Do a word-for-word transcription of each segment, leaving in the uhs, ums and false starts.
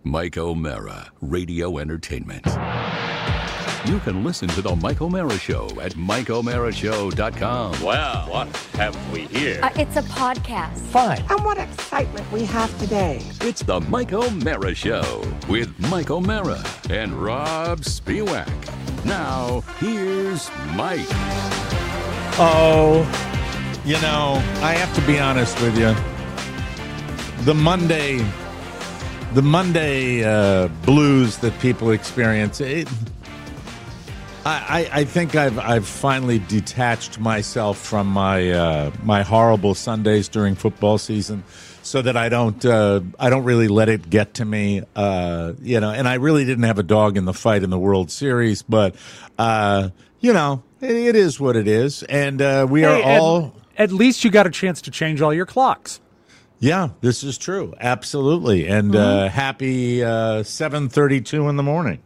Mike O'Mara, Radio Entertainment. You can listen to The Mike O'Mara Show at mike o'mara show dot com. Well, what have we here? Uh, it's a podcast. Fine. And what excitement we have today. It's The Mike O'Mara Show with Mike O'Mara and Rob Spiewak. Now, here's Mike. Oh, you know, I have to be honest with you. The Monday, the Monday uh, blues that people experience, it, I, I think I've I've finally detached myself from my uh, my horrible Sundays during football season, so that I don't uh, I don't really let it get to me. Uh, you know, and I really didn't have a dog in the fight in the World Series, but uh, you know, it, it is what it is, and uh, we hey, are all. At, at least you got a chance to change all your clocks. Yeah, this is true, absolutely, and mm-hmm. uh, happy uh, seven thirty-two in the morning.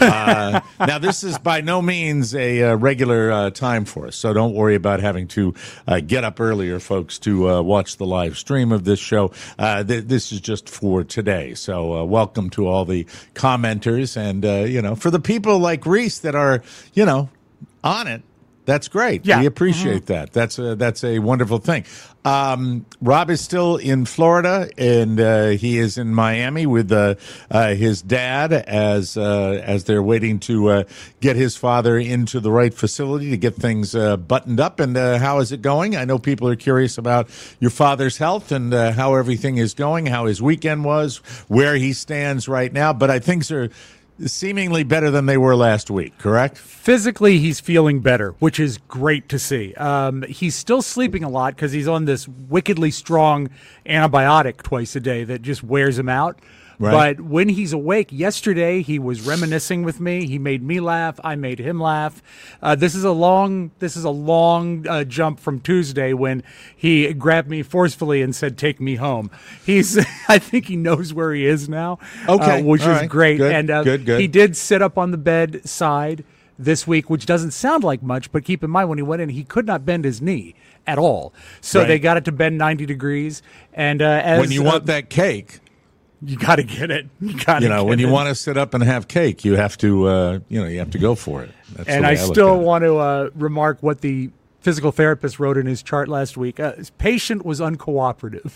uh, now, this is by no means a uh, regular uh, time for us, so don't worry about having to uh, get up earlier, folks, to uh, watch the live stream of this show. Uh, th- this is just for today, so uh, welcome to all the commenters, and, uh, you know, for the people like Reese that are, you know, on it. That's great. Yeah. We appreciate mm-hmm. that. That's a, that's a wonderful thing. Um, Rob is still in Florida, and uh, he is in Miami with uh, uh, his dad as uh, as they're waiting to uh, get his father into the right facility to get things uh, buttoned up. And uh, how is it going? I know people are curious about your father's health and uh, how everything is going, how his weekend was, where he stands right now. But I think things are seemingly better than they were last week, correct? Physically, he's feeling better, which is great to see. Um, he's still sleeping a lot because he's on this wickedly strong antibiotic twice a day that just wears him out. Right. But when he's awake, yesterday he was reminiscing with me. He made me laugh. I made him laugh. Uh, this is a long, this is a long uh, jump from Tuesday when he grabbed me forcefully and said, "Take me home." He's, I think he knows where he is now. Okay, uh, which All is right. great. Good. And uh, good, good. he did sit up on the bed side this week, which doesn't sound like much, but keep in mind when he went in, he could not bend his knee at all. So right. they got it to bend ninety degrees. And uh, as when you want uh, that cake. You got to get it. You got to. You know, get when you it. want to sit up and have cake, you have to. Uh, you know, you have to go for it. That's and the way I, I still want to uh, remark what the physical therapist wrote in his chart last week. Uh, his patient was uncooperative.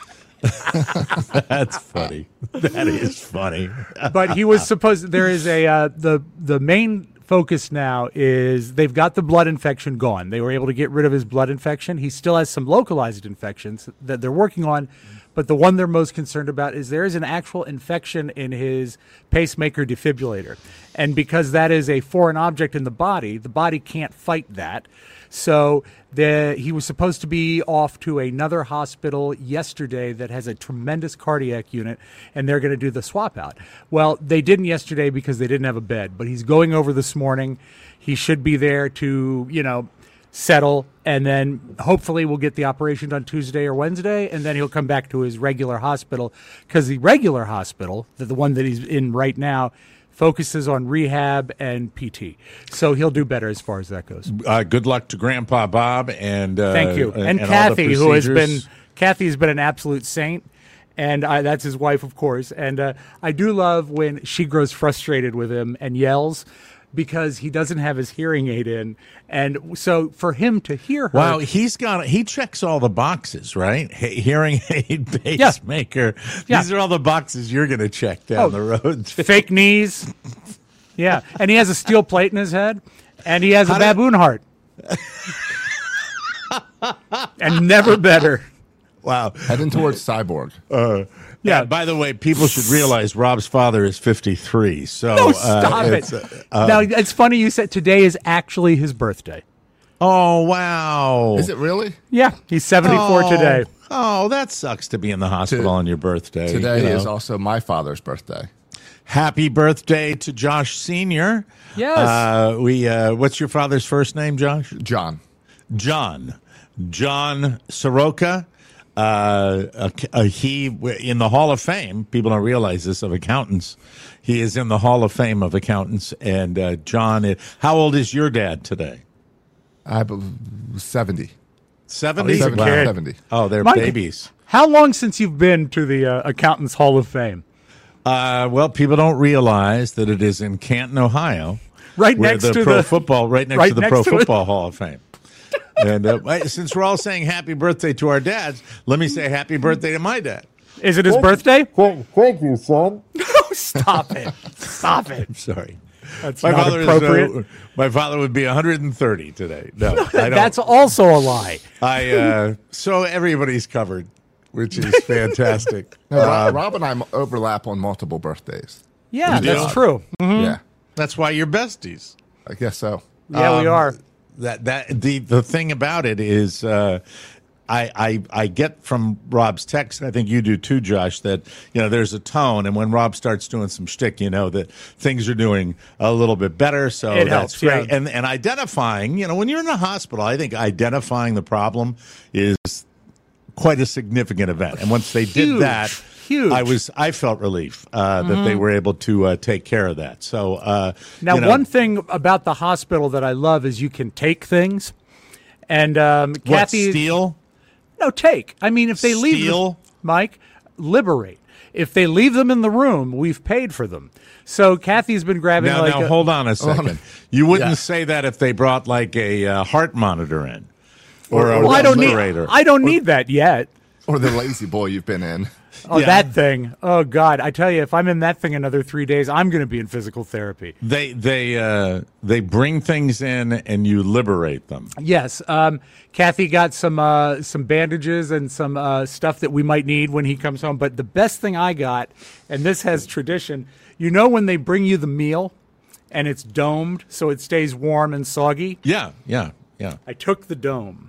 That's funny. That is funny. But he was supposed. There is a uh, the the main focus now is they've got the blood infection gone. They were able to get rid of his blood infection. He still has some localized infections that they're working on. But the one they're most concerned about is there is an actual infection in his pacemaker defibrillator. And because that is a foreign object in the body, the body can't fight that. So the, he was supposed to be off to another hospital yesterday that has a tremendous cardiac unit, and they're going to do the swap out. Well, they didn't yesterday because they didn't have a bed, but he's going over this morning. He should be there to, you know, settle, and then hopefully we'll get the operation done Tuesday or Wednesday, and then he'll come back to his regular hospital, because the regular hospital, the, the one that he's in right now, focuses on rehab and P T. So he'll do better as far as that goes. Uh, good luck to Grandpa Bob and uh, thank you, and, and Kathy, who has been Kathy has been an absolute saint. And I, that's his wife, of course. And uh, I do love when she grows frustrated with him and yells, because he doesn't have his hearing aid in. And so for him to hear her... Wow, he's got, he checks all the boxes, right? He, hearing aid, pacemaker. Yeah. These are all the boxes you're going to check down oh, the road. Fake knees. Yeah. And he has a steel plate in his head. And he has How a did, baboon heart. And never better. Wow. Heading towards cyborg. Uh, yeah. And by the way, people should realize Rob's father is fifty-three. So no, stop uh, it. It's, uh, now, it's funny you said today is actually his birthday. Oh, wow. Is it really? Yeah, he's seventy-four oh, today. Oh, that sucks to be in the hospital to, on your birthday. Today you know. is also my father's birthday. Happy birthday to Josh Senior Yes. Uh, we. Uh, what's your father's first name, Josh? John. John. John Soroka. Uh, uh, uh, he in the Hall of Fame. People don't realize this of accountants. He is in the Hall of Fame of accountants. And uh, John, how old is your dad today? I believe seventy. Seventy. Oh, wow. seventy. Oh, they're Mike, babies. How long since you've been to the uh, Accountants Hall of Fame? Uh, well, people don't realize that it is in Canton, Ohio, Right where next the to pro the- football, right next right to the next Pro to it. Football Hall of Fame. And uh, wait, since we're all saying happy birthday to our dads, let me say happy birthday to my dad. Is it his birthday? Thank you, son. Oh, stop it. Stop it. I'm sorry. That's My not father is, appropriate. uh, my father would be one hundred thirty today. No, I don't. That's also a lie. I uh, so everybody's covered, which is fantastic. No, Rob, Rob and I overlap on multiple birthdays. Yeah, You that's do? true. Yeah, That's why you're besties. I guess so. Yeah, we Um, are. That that the the thing about it is, uh, I, I I get from Rob's text, and I think you do too, Josh, that you know there's a tone, and when Rob starts doing some shtick, you know that things are doing a little bit better. So It that's helps, great. yeah. And and identifying, you know, when you're in a hospital, I think identifying the problem is quite a significant event. And once they did Huge, that, huge. I was I felt relief uh, that they were able to uh, take care of that. So uh, Now, you know, one thing about the hospital that I love is you can take things. And um, what, Kathy. steal? No, take. I mean, if they leave Steal? them, Mike, liberate. If they leave them in the room, we've paid for them. So Kathy's been grabbing Now, like now a- hold on a second. You wouldn't Yeah. say that if they brought like a uh, heart monitor in or a Well, I don't need. respirator. I don't need that yet. Or the lazy boy you've been in. Oh, Yeah. that thing. Oh God, I tell you, if I'm in that thing another three days, I'm going to be in physical therapy. They they uh, they bring things in and you liberate them. Yes, um, Kathy got some uh, some bandages and some uh, stuff that we might need when he comes home. But the best thing I got, and this has tradition, you know, when they bring you the meal and it's domed so it stays warm and soggy. Yeah, yeah, yeah. I took the dome.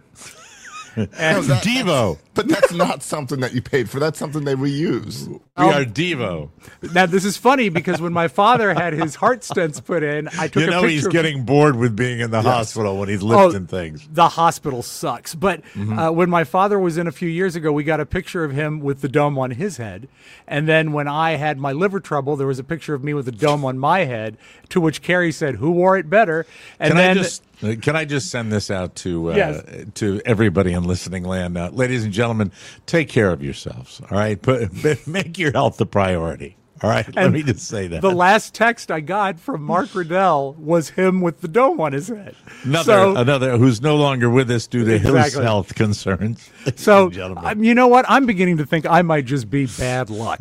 No, that- Devo. But that's not something that you paid for. That's something they reuse. We Um, are Devo. Now this is funny because when my father had his heart stents put in, I took You a know picture. he's of- getting bored with being in the hospital when he's Oh, lifting things. The hospital sucks. But uh, when my father was in a few years ago, we got a picture of him with the dome on his head. And then when I had my liver trouble, there was a picture of me with the dome on my head, to which Carrie said, who wore it better? And Can then I just uh, can I just send this out to uh, Yes. to everybody in listening land, uh, ladies and gentlemen? Take care of yourselves. All right, Put, make your health the priority. All right, let And me just say that. the last text I got from Mark Riddell was him with the dome on his head. Another so, another who's no longer with us due to his Exactly. health concerns. Ladies so and gentlemen. um, you know what? I'm beginning to think I might just be bad luck.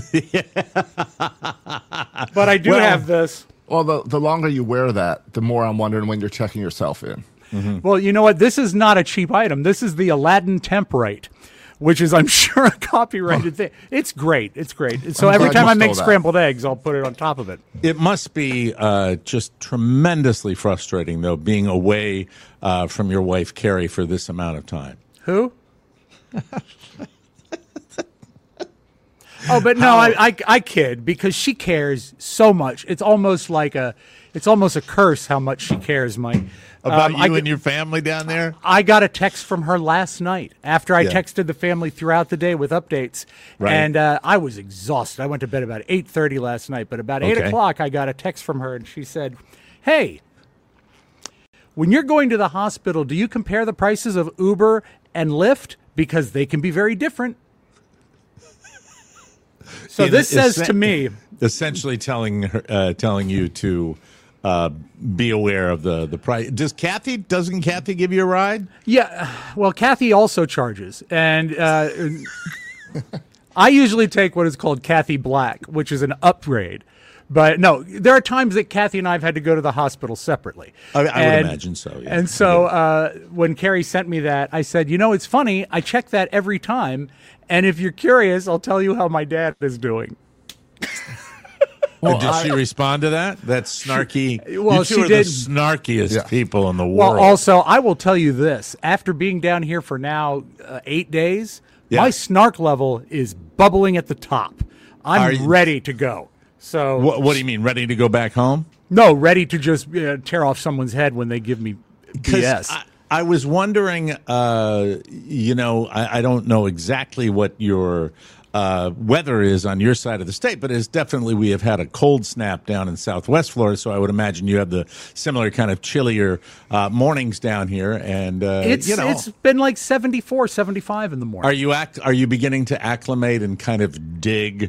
But I do Well- have this. Well, the, the longer you wear that, the more I'm wondering when you're checking yourself in. Well, you know what? This is not a cheap item. This is the Aladdin Temperate, which is, I'm sure, a copyrighted thing. It's great. It's great. So I'm every glad time you I make stole that. scrambled eggs, I'll put it on top of it. It must be uh, just tremendously frustrating, though, being away uh, from your wife, Carrie, for this amount of time. Who? Oh, but no, I, I I kid because she cares so much. It's almost like a, it's almost a curse how much she cares, Mike. About Um, you I, and your family down there? I got a text from her last night after I Yeah. texted the family throughout the day with updates, Right. and uh, I was exhausted. I went to bed about eight thirty last night, but about eight Okay. o'clock I got a text from her, and she said, "Hey, when you're going to the hospital, do you compare the prices of Uber and Lyft because they can be very different?" So In- this says essen- to me, essentially telling her, uh, telling you to uh, be aware of the the price. Does Kathy? Doesn't Kathy give you a ride? yeah, well, Kathy also charges, and uh, I usually take what is called Kathy Black, which is an upgrade. But no, there are times that Kathy and I have had to go to the hospital separately. I- I would And- imagine so, yeah. And so uh, when Carrie sent me that, I said, you know, it's funny. I check that every time. And if you're curious, I'll tell you how my dad is doing. Or did she respond to that? That snarky. Well, you two she are did- the snarkiest Yeah. people in the Well, world. also, I will tell you this. After being down here for now uh, eight days, Yeah. my snark level is bubbling at the top. I'm Are you- ready to go. So, what, what do you mean? Ready to go back home? no, ready to just uh, tear off someone's head when they give me B 'Cause S. I, I was wondering, uh, you know, I, I don't know exactly what your uh, weather is on your side of the state, but it's definitely, we have had a cold snap down in Southwest Florida, so I would imagine you have the similar kind of chillier uh, mornings down here. And, uh, it's you know, it's been like seventy-four, seventy-five in the morning. are you act, are you beginning to acclimate and kind of dig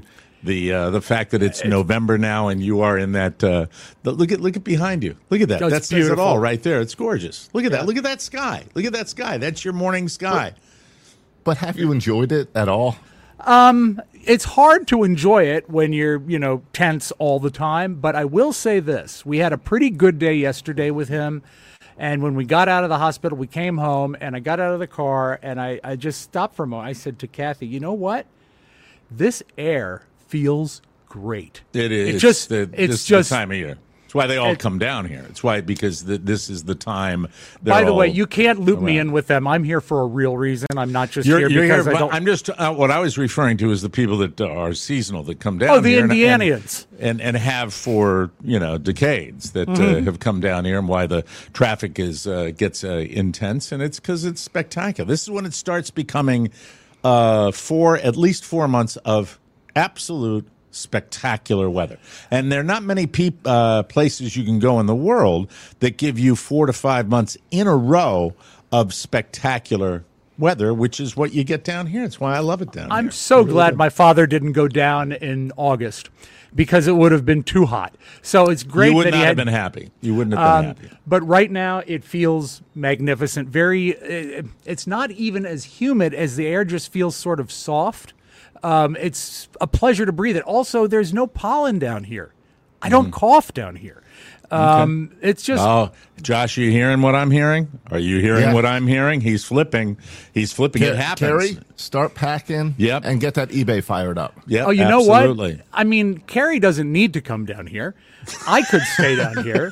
the uh, the fact that it's November now and you are in that. Uh, the, look at look at behind you. Look at that. Oh, that it's says it beautiful. all right there. It's gorgeous. Look at that. Look at that sky. Look at that sky. That's your morning sky. But have you enjoyed it at all? It's hard to enjoy it when you're, you know, tense all the time. But I will say this. We had a pretty good day yesterday with him. And when we got out of the hospital, we came home, and I got out of the car, and I, I just stopped for a moment. I said to Kathy, you know what? This air feels great. It is. It just, the, it's this just the time of year. It's why they all it- come down here. It's why because the, this is the time. they're By the way, all you can't loop me around. in with them. I'm here for a real reason. I'm not just You're, here you're because here, I but don't. I'm just uh, what I was referring to is the people that uh, are seasonal that come down. Oh, the here and- Indianians. and, and and have for you know decades that Mm-hmm. uh, have come down here, and why the traffic is uh, gets uh, intense, and it's because it's spectacular. This is when it starts becoming uh, four at least four months of absolute spectacular weather, and there are not many peop, uh, places you can go in the world that give you four to five months in a row of spectacular weather, which is what you get down here. It's why I love it down I'm here. so glad my father didn't go down in August because it would have been too hot. So it's great You would that not he have had been happy. You wouldn't have been Um, happy. but right now it feels magnificent. Very, it, it's not even as humid as the air just feels sort of soft. Um, it's a pleasure to breathe it. Also, there's no pollen down here. I don't cough down here. Um, It's just Oh, Josh, are you hearing what I'm hearing? Are you hearing Yeah. what I'm hearing? He's flipping. He's flipping. It Ca- happens. Carrie, start packing Yep. and get that eBay fired up. Yep, oh, you know absolutely. what? I mean, Carrie doesn't need to come down here. I could stay down here.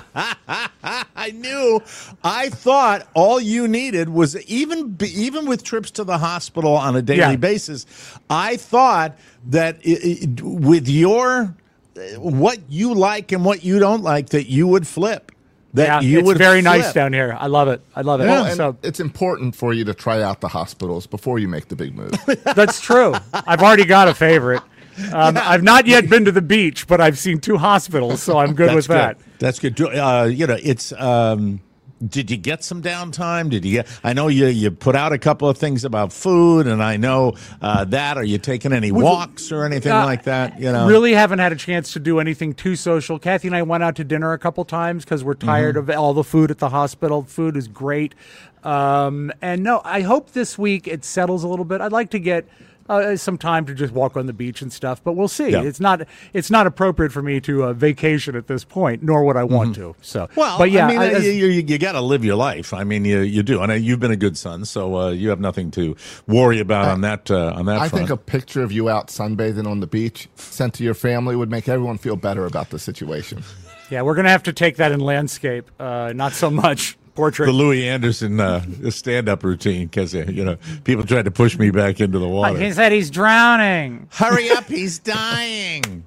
I knew. I thought all you needed was even be- even with trips to the hospital on a daily Yeah. basis. I thought that i i with your what you like and what you don't like, that you would flip. That Yeah, you it's would very nice flip. down here. I love it. I love it. Well, and so it's important for you to try out the hospitals before you make the big move. that's true. I've already got a favorite. Um, I've not yet been to the beach, but I've seen two hospitals, so I'm good That's with that. good. That's good. Do- Uh, you know, it's. Um, did you get some downtime? Did you get? I know you you put out a couple of things about food, and I know uh, that. Are you taking any walks or anything Uh, like that? You know, Really haven't had a chance to do anything too social. Kathy and I went out to dinner a couple times because we're tired Mm-hmm. of all the food at the hospital. Food is great. Um, and no, I hope this week it settles a little bit. I'd like to get uh, some time to just walk on the beach and stuff, but we'll see. Yeah. It's not it's not appropriate for me to uh, vacation at this point, nor would I want to. So, Well, but yeah, I mean, I- uh, as- you, you, you got to live your life. I mean, you you do, and uh, you've been a good son, so uh, you have nothing to worry about on that uh, on that I front. think a picture of you out sunbathing on the beach sent to your family would make everyone feel better about the situation. yeah, we're gonna have to take that in landscape, uh, not so much portrait. the Louis Anderson uh, stand-up routine, because uh, you know people tried to push me back into the water. He said he's drowning. Hurry up, he's dying.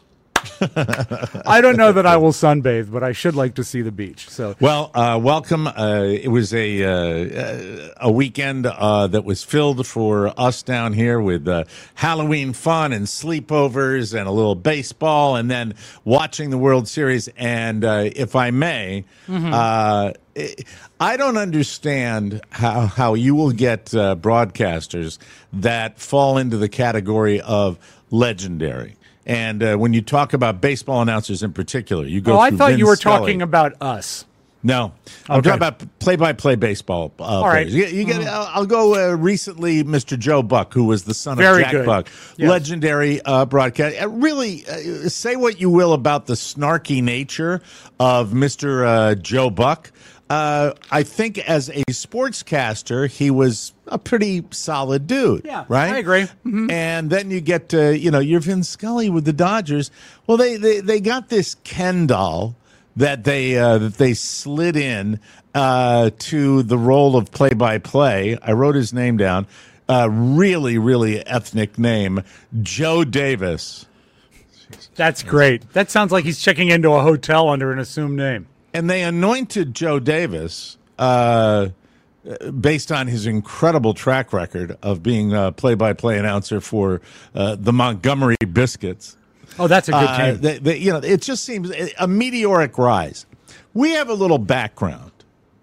I don't know that I will sunbathe, but I should like to see the beach. So Well, uh, welcome. Uh, it was a uh, a weekend uh, that was filled for us down here with uh, Halloween fun and sleepovers and a little baseball, and then watching the World Series. And uh, if I may, uh, I don't understand how how you will get uh, broadcasters that fall into the category of legendary. And uh, when you talk about baseball announcers in particular, you go. Oh, I through thought Vin you were Scully. talking about us. No, I'm Okay. talking about play-by-play baseball. Uh, All right. You, you get. I'll, I'll go uh, recently. Mister Joe Buck, who was the son Very of Jack good. Buck, Yes. legendary uh, broadcast. Uh, really, uh, say what you will about the snarky nature of Mister Uh, Joe Buck. Uh, I think as a sportscaster, he was a pretty solid dude. Yeah, right. I agree. And then you get, uh, you know, you're Vin Scully with the Dodgers. Well, they they, they got this Ken doll that they uh, that they slid in uh, to the role of play-by-play. I wrote his name down. Uh, really, really ethnic name, Joe Davis. That's great. That sounds like he's checking into a hotel under an assumed name. And they anointed Joe Davis uh, based on his incredible track record of being a play-by-play announcer for uh, the Montgomery Biscuits. Oh, that's a good Uh, team. they, they, you know, it just seems a meteoric rise. We have a little background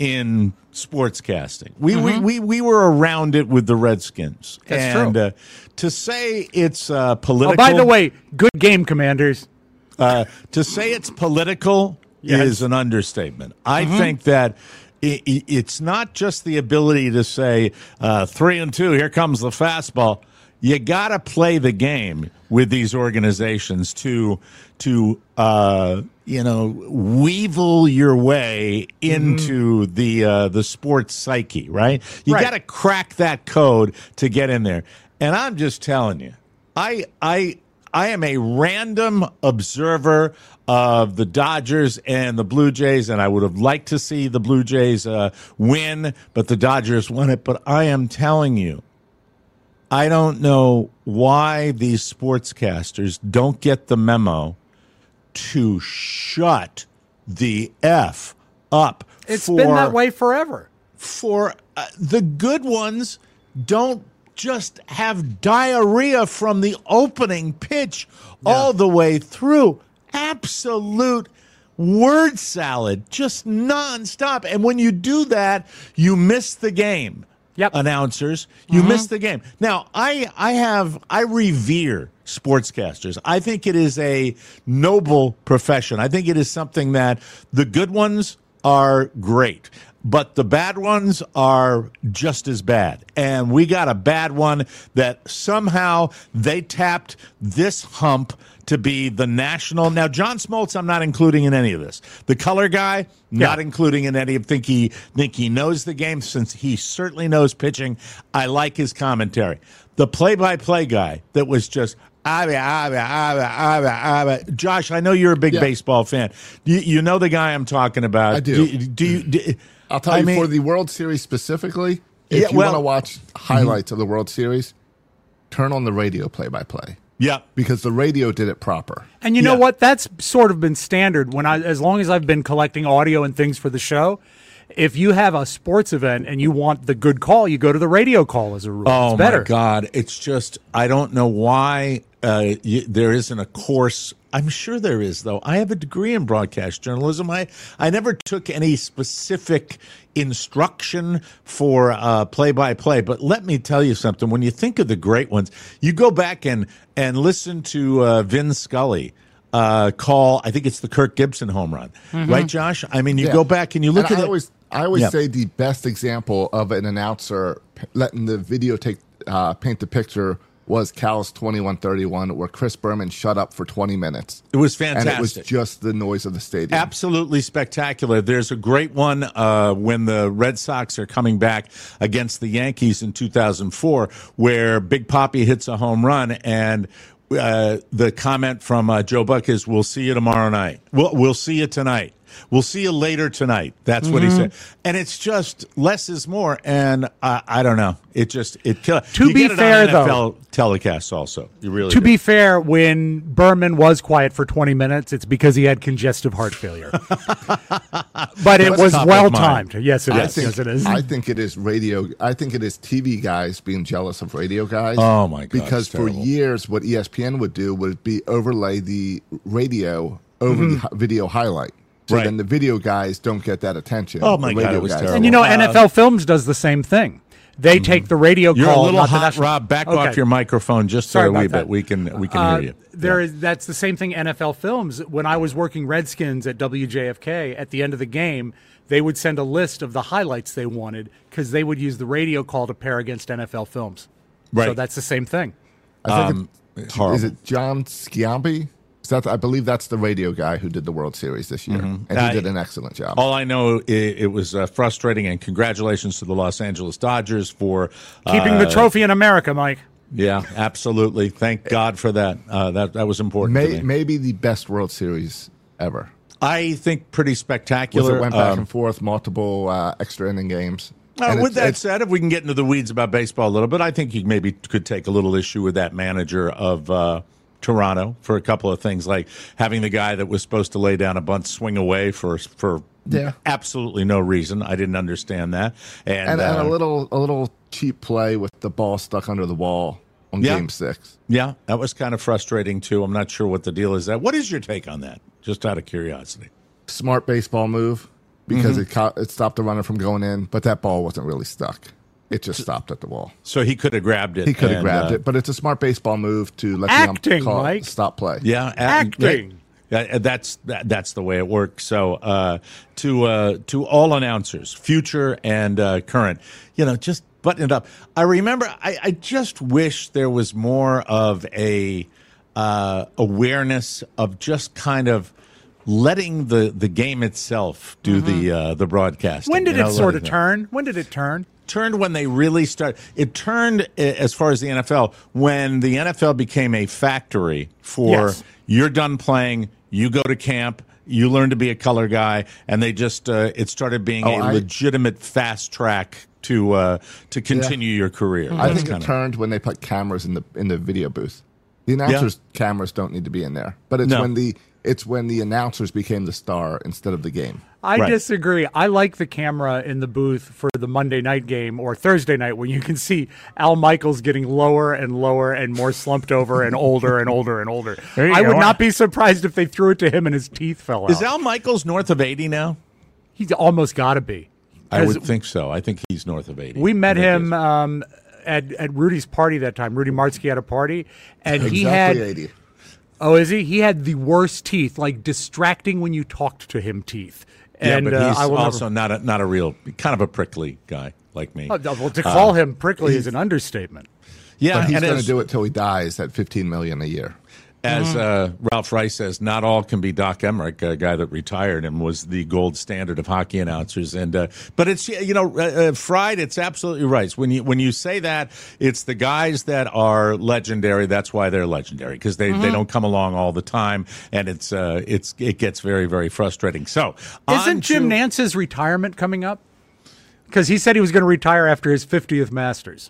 in sportscasting. We, mm-hmm. we we we were around it with the Redskins. That's and, true. Uh, to say it's uh, political. Oh, by the way, good game, Commanders. Uh, to say it's political yes. is an understatement. I mm-hmm. think that it, it's not just the ability to say uh, three and two. Here comes the fastball. You got to play the game with these organizations to to uh, you know weevil your way into mm-hmm. the uh, the sports psyche, right? You right. got to crack that code to get in there. And I'm just telling you, I I I am a random observer of the Dodgers and the Blue Jays, and I would have liked to see the Blue Jays uh, win, but the Dodgers won it. But I am telling you, I don't know why these sportscasters don't get the memo to shut the F up. It's for, been that way forever. For uh, the good ones don't just have diarrhea from the opening pitch yeah. all the way through. Absolute word salad, just nonstop. And when you do that, you miss the game. Yep. Announcers, you mm-hmm. miss the game. Now, I I have I revere sportscasters. I think it is a noble profession. I think it is something that the good ones are great, but the bad ones are just as bad. And we got a bad one that somehow they tapped this hump to be the national. Now, John Smoltz, I'm not including in any of this. The color guy, not yeah. including in any of. Think he think he knows the game since he certainly knows pitching. I like his commentary. The play-by-play guy that was just. Ah, ah, ah, ah, ah. Josh, I know you're a big yeah. baseball fan. You, you know the guy I'm talking about. I do. Do, do you? Do, I'll tell I you mean, for the World Series specifically. If yeah, you well, want to watch highlights mm-hmm. of the World Series, turn on the radio play-by-play. Yeah, because the radio did it proper. And you yeah. know what? That's sort of been standard when I, as long as I've been collecting audio and things for the show. If you have a sports event and you want the good call, you go to the radio call as a rule. Oh it's better. my God! It's just I don't know why uh, you, there isn't a course. I'm sure there is, though. I have a degree in broadcast journalism. I I never took any specific instruction for uh, play-by-play. But let me tell you something. When you think of the great ones, you go back and and listen to uh, Vin Scully. Uh, call, I think it's the Kirk Gibson home run, mm-hmm. right, Josh? I mean, you yeah. go back and you look and at I it. Always, I always yeah. say the best example of an announcer p- letting the video take uh, paint the picture was Cal's twenty-one thirty-one, where Chris Berman shut up for twenty minutes. It was fantastic. And it was just the noise of the stadium. Absolutely spectacular. There's a great one uh, when the Red Sox are coming back against the Yankees in two thousand four, where Big Papi hits a home run and Uh, the comment from uh, Joe Buck is, "We'll see you tomorrow night. We'll we'll see you tonight. We'll see you later tonight." That's mm-hmm. what he said, and it's just less is more. And uh, I don't know. It just it kills. To you be get it fair, on N F L though, telecasts also. You really to do. be fair, when Berman was quiet for twenty minutes, it's because he had congestive heart failure. But it That's was top of well mind. timed. Yes, it I is. think, yes, it is. I think it is radio. I think it is T V guys being jealous of radio guys. Oh my God! Because for terrible. years, what E S P N would do would be overlay the radio over mm-hmm. the hi- video highlight. So right. then the video guys don't get that attention. Oh my the God! It was guys terrible. And you know, Uh, N F L Films does the same thing. They mm-hmm. take the radio You're call. a little not the hot, national- Rob. Back okay. off your microphone just Sorry for a wee about bit. that. We can we can Uh, hear you. There yeah. is that's the same thing. N F L Films. When I was working Redskins at W J F K, at the end of the game, they would send a list of the highlights they wanted because they would use the radio call to pair against N F L Films. Right. So that's the same thing. I think Um, it's, horrible. is it John Sciambi? Is that, I believe that's the radio guy who did the World Series this year, Mm-hmm. and he I- did an excellent job. All I know, it, it was uh, frustrating, and congratulations to the Los Angeles Dodgers for uh, Keeping the trophy in America, Mike. Yeah, absolutely. Thank God for that. Uh, that that was important to May, me. maybe the best World Series ever. I think pretty Was spectacular. it went back Um, and forth, multiple uh, extra inning games. Uh, And with it's- that it's- said, if we can get into the weeds about baseball a little bit, I think you maybe could take a little issue with that manager of uh, Toronto for a couple of things, like having the guy that was supposed to lay down a bunt swing away for for Yeah. absolutely no reason. I didn't understand that, and, and, and uh, a little a little cheap play with the ball stuck under the wall on Yeah. Game Six. yeah, that was kind of frustrating too. I'm not sure what the deal is. That what is your take on that? Just out of curiosity. Smart baseball move. because Mhm. it caught, it stopped the runner from going in, but that ball wasn't really stuck. It just stopped at the wall. So he could have grabbed it. He could have and, grabbed uh, it, but it's a smart baseball move to let Acting, the ump call Mike. stop play. Yeah, a- Acting. Yeah, that's that, that's the way it works. So uh, to uh, to all announcers, future and uh, current, you know, just button it up. I remember. I, I just wish there was more of a uh, awareness of just kind of letting the, the game itself do the uh, the broadcasting. When did you it know, sort letting of them- turn? When did it turn? turned when they really started. It turned uh, as far as the N F L when the N F L became a factory for Yes. you're done playing, you go to camp, you learn to be a color guy, and they just uh, it started being Oh, a I- legitimate fast track to uh, to continue your career. I That's think it kinda- turned when they put cameras in the in the video booth. The announcers' cameras don't need to be in there, but it's No. when the it's when the announcers became the star instead of the game. I Right. disagree. I like the camera in the booth for the Monday night game or Thursday night when you can see Al Michaels getting lower and lower and more slumped over and older and older and older. There you I go. would not be surprised if they threw it to him and his teeth fell out. Is Al Michaels north of eighty now? He's almost got to be. I 'Cause would think so. I think he's north of eighty. We met I think him he is. um, at, at Rudy's party that time. Rudy Martzke had a party, and he Exactly had. eighty. Oh, is he? He had the worst teeth, like distracting when you talked to him teeth. Yeah, And but uh, he's I will also never, not a not a real kind of a prickly guy like me. Oh, well, to call Uh, him prickly is an understatement. Yeah, But he's and going to as- do it till he dies at fifteen million a year. As uh, Ralph Rice says, not all can be Doc Emmerich, a guy that retired and was the gold standard of hockey announcers. And uh, but it's you know, uh, uh, Fried. It's absolutely right. When you when you say that, it's the guys that are legendary. That's why they're legendary because they, they don't come along all the time, and it's uh, it's it gets very very frustrating. So on Isn't Jim to- Nance's retirement coming up? Because he said he was going to retire after his fiftieth Masters.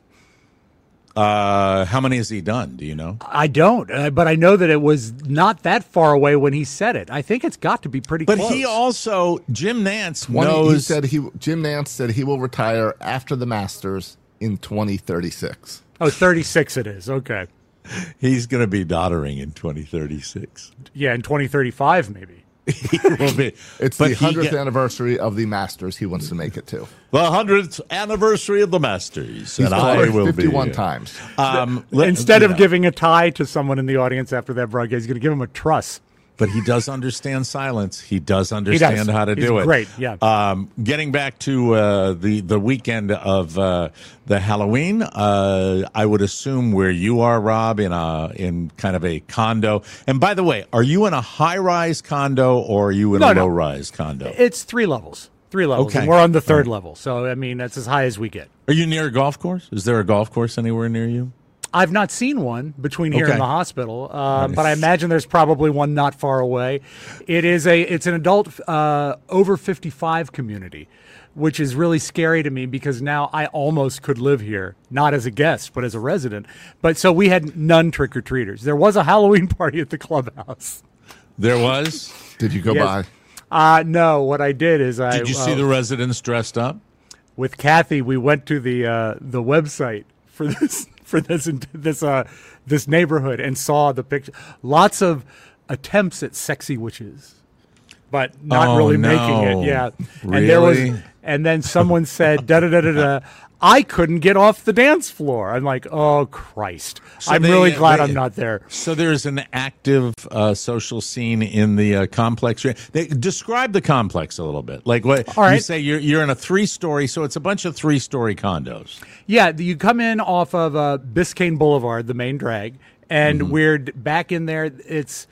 Uh, how many has he done? Do you know? I don't, uh, but I know that it was not that far away when he said it. I think it's got to be pretty But close. he also Jim Nance Twenty, knows. he said he Jim Nance said he will retire after the Masters in twenty thirty-six. Oh, thirty-six it is. Okay. he's going to be doddering in twenty thirty-six. Yeah, in twenty thirty-five maybe. He will be. It's But the he hundredth get- anniversary of the Masters. He wants to make it to. The hundredth anniversary of the Masters, He's and I done it will fifty-one be times. Um, let- Instead you of know, giving a tie to someone in the audience after that broadcast, he's going to give him a truss. but he does understand silence. He does understand how to He's do it. great, yeah. Um, getting back to uh, the the weekend of uh, the Halloween, uh, I would assume where you are, Rob, in a in kind of a condo. And by the way, are you in a high rise condo or are you in No, a no. low rise condo? It's three levels. Three levels. Okay. And we're on the third All right. level. So, I mean, that's as high as we get. Are you near a golf course? Is there a golf course anywhere near you? I've not seen one between here Okay. and the hospital, uh, Nice. but I imagine there's probably one not far away. It is a it's an adult uh, over fifty-five community, which is really scary to me because now I almost could live here, not as a guest but as a resident. But so we had none trick or treaters. There was a Halloween party at the clubhouse. There was. Did you go Yes. by? Uh, no, what I did is I Did you see uh, the residents dressed up? with Kathy, we went to the uh, the website for this for this this uh this neighborhood and saw the picture. Lots of attempts at sexy witches, but not Oh, really no. making it. Yeah, and there was, Really? and then someone said da da da da da. I couldn't get off the dance floor. I'm like, oh Christ! So I'm they- really glad they- I'm not there. So there's an active uh, social scene in the uh, complex. They, describe the complex a little bit. Like what All you right. say, you're you're in a three story, so it's a bunch of three story condos. Yeah, you come in off of uh, Biscayne Boulevard, the main drag, and Mm-hmm. we're d- back in there. It's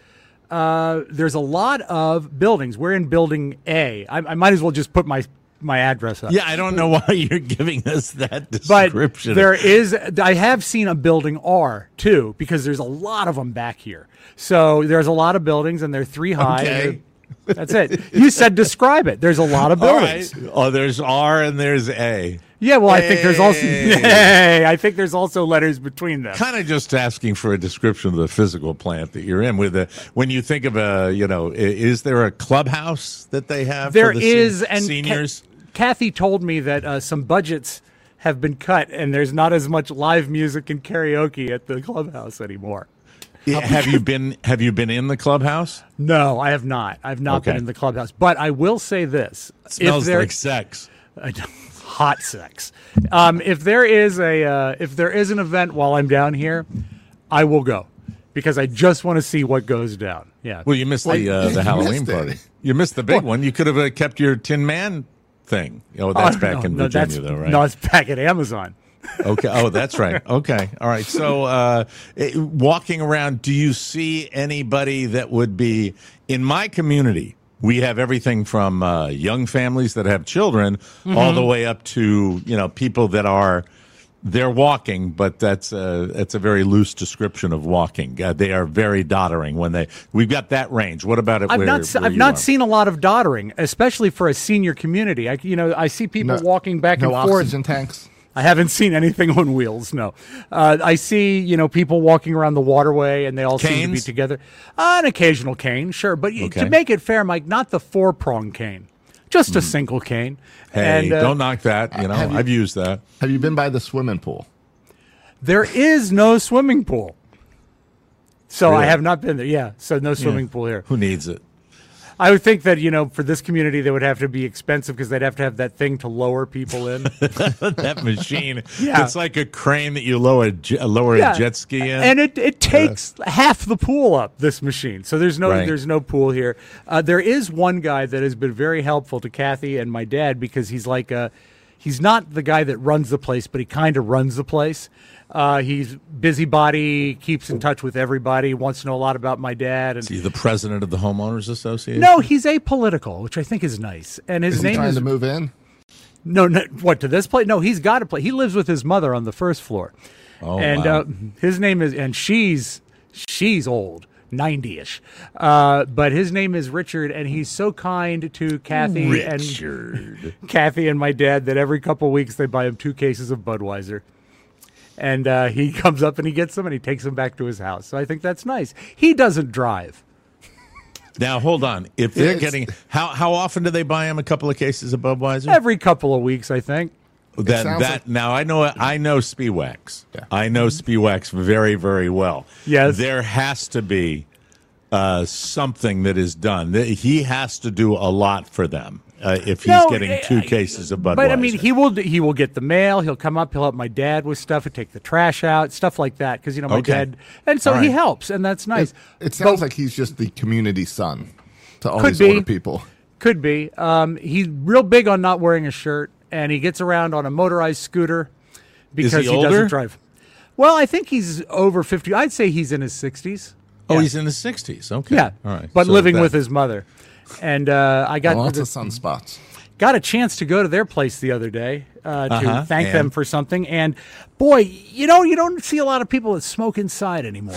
uh, there's a lot of buildings. We're in Building A. I, I might as well just put my my address up. Yeah, I don't know why you're giving us that But description. there is, I have seen a building R too, because there's a lot of them back here. So there's a lot of buildings, and they're three high. and Okay. they're- That's it. You said describe it. There's a lot of All buildings. right. Oh, there's R and there's A. Yeah, well, I think there's also. Hey. Hey, I think there's also letters between them. Kind of just asking for a description of the physical plant that you're in. With a, when you think of a, you know, i- is there a clubhouse that they have? There for the se- is, and Ca- seniors. Kathy told me that uh, some budgets have been cut, and there's not as much live music and karaoke at the clubhouse anymore. have you been Have you been in the clubhouse? No, I have not. I've not Okay. been in the clubhouse. But I will say this: It smells if there, like sex. I don't- hot sex. Um, if there is a uh, if there is an event while I'm down here, I will go because I just want to see what goes down. Yeah. Well, you missed the uh, you the Halloween missed it. party. You missed the big one. You could have uh, kept your Tin Man thing. Oh, that's Oh, back no, in no, Virginia, that's, though, right? No, it's back at Amazon. Okay. Oh, that's right. Okay. All right. So, uh, eh, walking around, do you see anybody that would be in my community? We have everything from uh, young families that have children Mm-hmm. all the way up to, you know, people that are they're walking, but that's a, that's a very loose description of walking. Uh, they are very doddering when they. We've got that range. What about it? I've where, not se- where I've you not are? seen a lot of doddering, especially for a senior community. I you know I see people No- walking back no and forth. oxygen tanks. I haven't seen anything on wheels. No, uh, I see you know people walking around the waterway, and they all seem to be Canes? together. Uh, an occasional cane, sure, but y Okay. to make it fair, Mike, not the four prong cane, just a single cane. Hey, and, uh, don't knock that. You know, have you- I've used that. Have you been by the swimming pool? There is no swimming pool, so I Really? have not been there. Yeah, so no swimming pool here. Who needs it? I would think that, you know, for this community, they would have to be expensive because they'd have to have that thing to lower people in. That machine. Yeah. It's like a crane that you lower, a je- lower Yeah. a jet ski in. And it, it takes half the pool up, this machine. So there's no Right. there's no pool here. Uh, there is one guy that has been very helpful to Kathy and my dad because he's like a, he's not the guy that runs the place, but he kind of runs the place. Uh, he's busybody, keeps in touch with everybody, wants to know a lot about my dad. And He's the president of the homeowners association. no, he's apolitical, which I think is nice. And his Is he name trying is to move in? No, no, what, to this place? No, he's got a place. He lives with his mother on the first floor. Oh, and wow. uh, his name is, and she's, she's old, ninety-ish. Uh, but his name is Richard, and he's so kind to Kathy Richard. and Kathy and my dad that every couple of weeks they buy him two cases of Budweiser. And uh, he comes up and he gets them and he takes them back to his house. So I think that's nice. He doesn't drive. Now hold on. If they're It's- getting how how often do they buy him a couple of cases of Budweiser? Every couple of weeks, I think. that sounds that like- now I know I know Spiwax. Yeah. I know Spiwax very very well. Yes. There has to be uh, something that is done. That He has to do a lot for them uh, if he's No, getting eh, two cases of Budweiser. But I mean, he will he will get the mail. He'll come up. He'll help my dad with stuff. He'll take the trash out, stuff like that. Because you know my Okay. dad, and so All he right. helps, and that's nice. It, it sounds But like he's just the community son to all Could these be. older people. could be. Um, he's real big on not wearing a shirt, and he gets around on a motorized scooter because he he, older? doesn't drive. Well, I think he's over fifty. I'd say he's in his sixties. oh, yeah. he's in his sixties. Okay, Yeah, all right. but So living that- with his mother, and uh, I got Lots the- of sunspots. got a chance to go to their place the other day uh, to Uh-huh, thank and? them for something. And boy, you know, you don't see a lot of people that smoke inside anymore.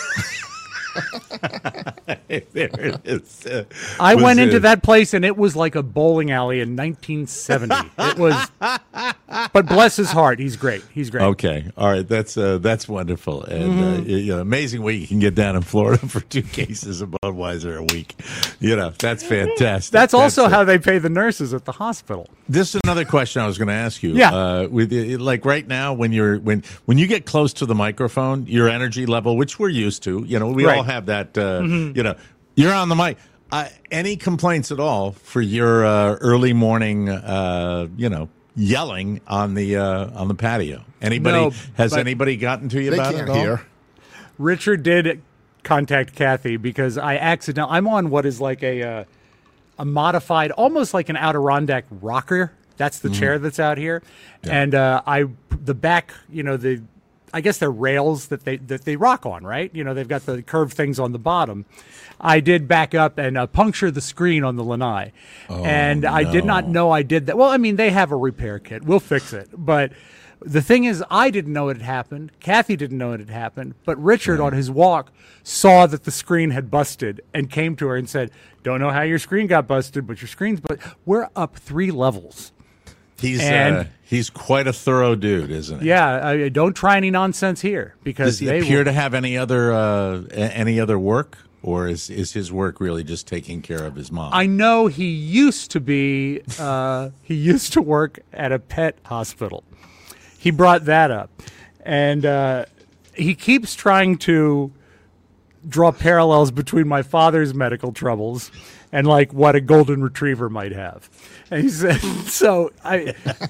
There it is. Uh, I was went into it- that place and it was like a bowling alley in nineteen seventy. It was, but bless his heart, he's great. He's great. Okay, all right, that's uh, that's wonderful, and uh, Mm-hmm. you know, amazing what you can get down in Florida for two cases of Budweiser a week. You know, that's fantastic. That's also uh, how they pay the nurses at the hospital. This is another question I was going to ask you. Yeah. uh, with uh, like right now, when you're when when you get close to the microphone, your energy level, which we're used to, you know, we Right. all have that. Uh, You know, you're on the mic. Uh, any complaints at all for your uh, early morning? Uh, you know. Yelling on the uh, on the patio. Anybody No, has but- anybody gotten to you They about it can't at all? hear. Richard did contact Kathy because I accidentally I'm on what is like a uh, a modified, almost like an Adirondack rocker. That's the chair that's out here, and uh, I the back, you know the. I guess they're rails that they that they rock on, right? You know, they've got the curved things on the bottom. I did back up and uh, puncture the screen on the lanai, and I did not know I did that. Well, I mean, they have a repair kit. We'll fix it. But the thing is, I didn't know it had happened. Kathy didn't know it had happened. But Richard, on his walk, saw that the screen had busted and came to her and said, "Don't know how your screen got busted, but your screen's but we're up three levels." He's And- uh, he's quite a thorough dude, isn't he? Yeah, I, don't try any nonsense here because Does he they appear will, to have any other uh, a- any other work, or is is his work really just taking care of his mom? I know he used to be, uh, he used to work at a pet hospital. He brought that up. And uh, he keeps trying to draw parallels between my father's medical troubles and like what a golden retriever might have. And he said, so I,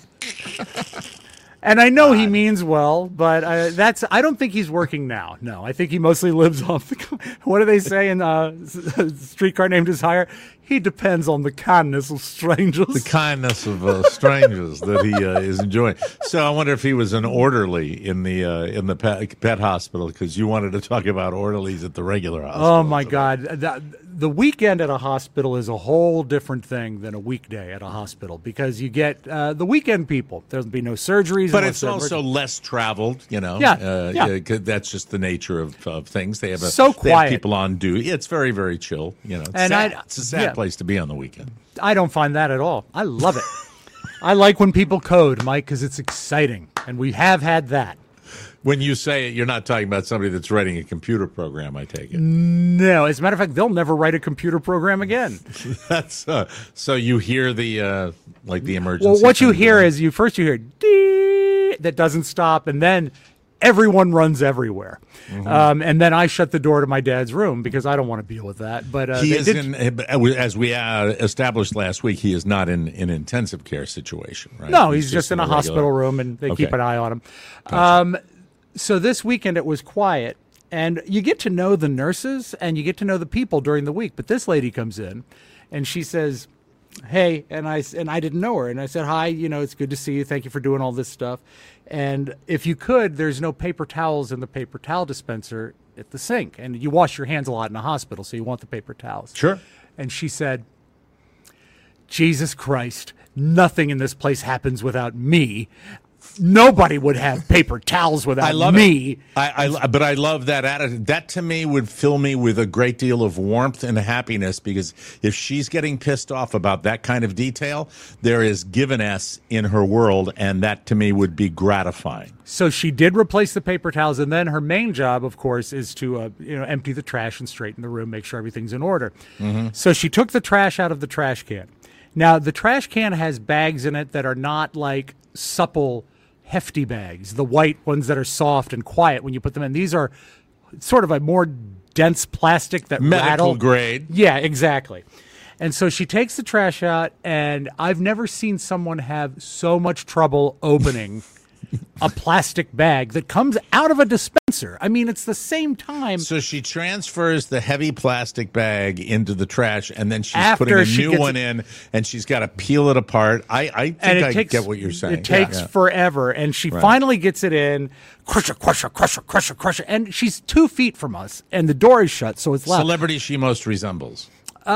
and I know he means well, but uh, that's, I don't think he's working now. No, I think he mostly lives off the, what do they say in uh, Streetcar Named Desire? He depends on the kindness of strangers. The kindness of uh, strangers that he uh, is enjoying. So I wonder if he was an orderly in the uh, in the pet, pet hospital, because you wanted to talk about orderlies at the regular hospital. Oh my God, that, the weekend at a hospital is a whole different thing than a weekday at a hospital, because you get uh, the weekend people. There'll be no surgeries, but it's also less traveled. You know, yeah, uh, yeah. yeah 'cause that's just the nature of, of things. They have a, so they have quiet. people on duty. It's very very chill. You know, it's and sad. I, it's a sad yeah. place to be on the weekend. I don't find that at all. I love it. I like when people code, Mike, because it's exciting, and we have had that. When you say it, you're not talking about somebody that's writing a computer program, I take it. No, as a matter of fact, they'll never write a computer program again. That's uh, so you hear the uh, like the emergency. Well, what you thing hear going. is you first you hear dee that doesn't stop, and then everyone runs everywhere. Mm-hmm. Um, and then I shut the door to my dad's room because I don't want to deal with that. But uh, he they is did, in, as we uh, established last week, he is not in an intensive care situation, right? No, he's, he's just, just in a regular hospital room, and they okay. keep an eye on him. Gotcha. Um, so this weekend it was quiet, and you get to know the nurses and you get to know the people during the week. But this lady comes in, and she says, "Hey," and I and I didn't know her, and I said, "Hi, you know, it's good to see you. Thank you for doing all this stuff. And if you could, there's no paper towels in the paper towel dispenser at the sink, and you wash your hands a lot in a hospital, so you want the paper towels." Sure. And she said, "Jesus Christ, nothing in this place happens without me. Nobody would have paper towels without I love me." It. I, I, but I love that attitude. That to me would fill me with a great deal of warmth and happiness, because if she's getting pissed off about that kind of detail, there is givenness in her world, and that to me would be gratifying. So she did replace the paper towels, and then her main job, of course, is to uh, you know empty the trash and straighten the room, make sure everything's in order. Mm-hmm. So she took the trash out of the trash can. Now, the trash can has bags in it that are not like supple, hefty bags, the white ones that are soft and quiet when you put them in. These are sort of a more dense plastic that medical rattle. grade. Yeah, exactly. And so she takes the trash out, and I've never seen someone have so much trouble opening a plastic bag that comes out of a dispenser. I mean, it's the same time. So she transfers the heavy plastic bag into the trash, and then she's After putting a she new gets one it- in, and she's got to peel it apart. I, I think and it I takes, get what you're saying. It takes Yeah. forever, and she Right. finally gets it in. Crusher, crusher, crusher, crusher, crusher, and she's two feet from us, and the door is shut, so it's loud. Celebrity she most resembles.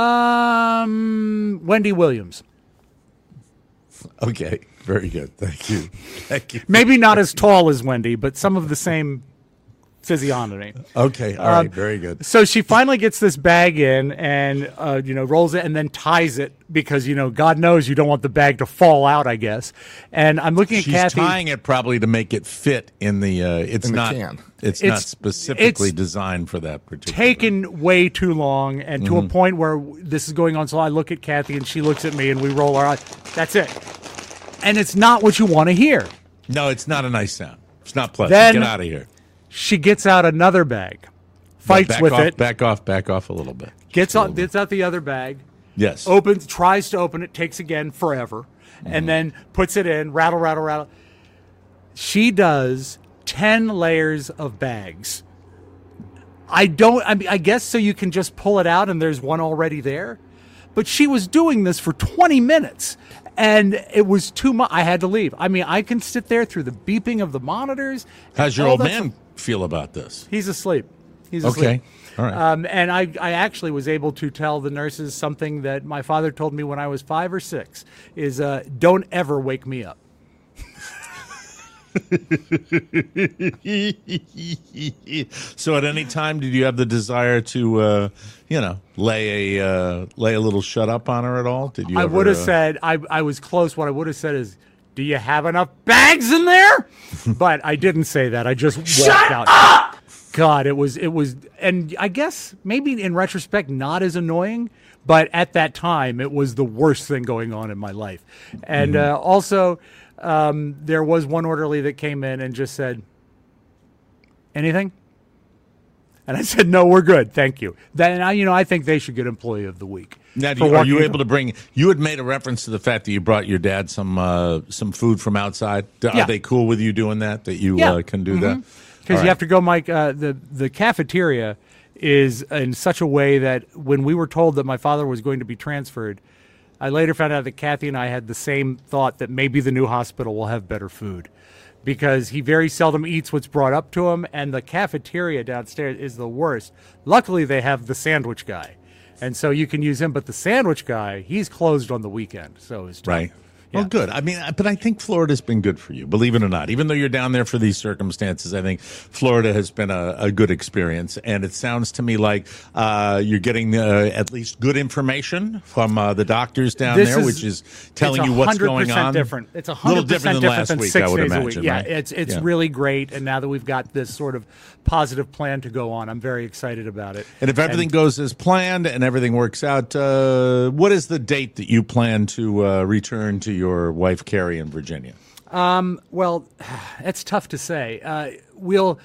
Um, Wendy Williams. Okay, very good. Thank you. Thank you. Maybe not as tall as Wendy, but some of the same physiognomy. Okay, all Um, right, very good. So she finally gets this bag in, and uh, you know rolls it and then ties it, because you know God knows you don't want the bag to fall out, I guess. And I'm looking at She's Kathy. tying it probably to make it fit in the. Uh, it's In the not. can. It's, not It's- specifically it's designed for that particular. taken way too long, and to Mm-hmm. a point where this is going on. So I look at Kathy, and she looks at me, and we roll our eyes. That's it. And it's not what you want to hear. No, it's not a nice sound. It's not pleasant. Then- Get out of here. She gets out another bag, fights back with off, it, Back off. Back off a little bit. gets Just a out, little bit. gets out the other bag, Yes. opens, tries to open it, takes again forever, Mm-hmm. and then puts it in, rattle, rattle, rattle. She does ten layers of bags. I don't, I mean, I guess so you can just pull it out and there's one already there. But she was doing this for twenty minutes, and it was too much. I had to leave. I mean, I can sit there through the beeping of the monitors. and How's your all old that man stuff. feel about this? He's asleep. He's asleep. Okay. All right. Um, and I, I actually was able to tell the nurses something that my father told me when I was five or six, is uh, don't ever wake me up. So, at any time, did you have the desire to, uh, you know, lay a uh, lay a little shut up on her at all? Did you? I ever, would have uh, said, I, I was close. What I would have said is, do you have enough bags in there? But I didn't say that. I just walked Shut out. up! God, it was, it was, and I guess maybe in retrospect, not as annoying, but at that time, it was the worst thing going on in my life. And uh, also, um, there was one orderly that came in and just said, anything? And I said, no, we're good. Thank you. Then, I, you know, I think they should get Employee of the Week. Now, do you, are you able to bring? You had made a reference to the fact that you brought your dad some uh, some food from outside. Are Yeah. they cool with you doing that? That you Yeah. uh, can do Mhm. that? Because All you right. have to go, Mike. Uh, the the cafeteria is in such a way that when we were told that my father was going to be transferred, I later found out that Kathy and I had the same thought that maybe the new hospital will have better food, because he very seldom eats what's brought up to him, and the cafeteria downstairs is the worst. Luckily, they have the sandwich guy, and so you can use him. But the sandwich guy, he's closed on the weekend, so it's tough. Right. Well, good. I mean, but I think Florida's been good for you, believe it or not. Even though you're down there for these circumstances, I think Florida has been a, a good experience. And it sounds to me like uh, you're getting uh, at least good information from uh, the doctors down This there, is- which is telling it's you what's going one hundred percent on. Different. It's a A little hundred different percent than different last than week, six I would days a imagine. week. Yeah, right? it's it's Yeah. really great. And now that we've got this sort of positive plan to go on, I'm very excited about it. And if everything goes as planned and everything works out, uh, what is the date that you plan to uh, return to your wife, Carrie, in Virginia? Um, well, it's tough to say. Uh, we'll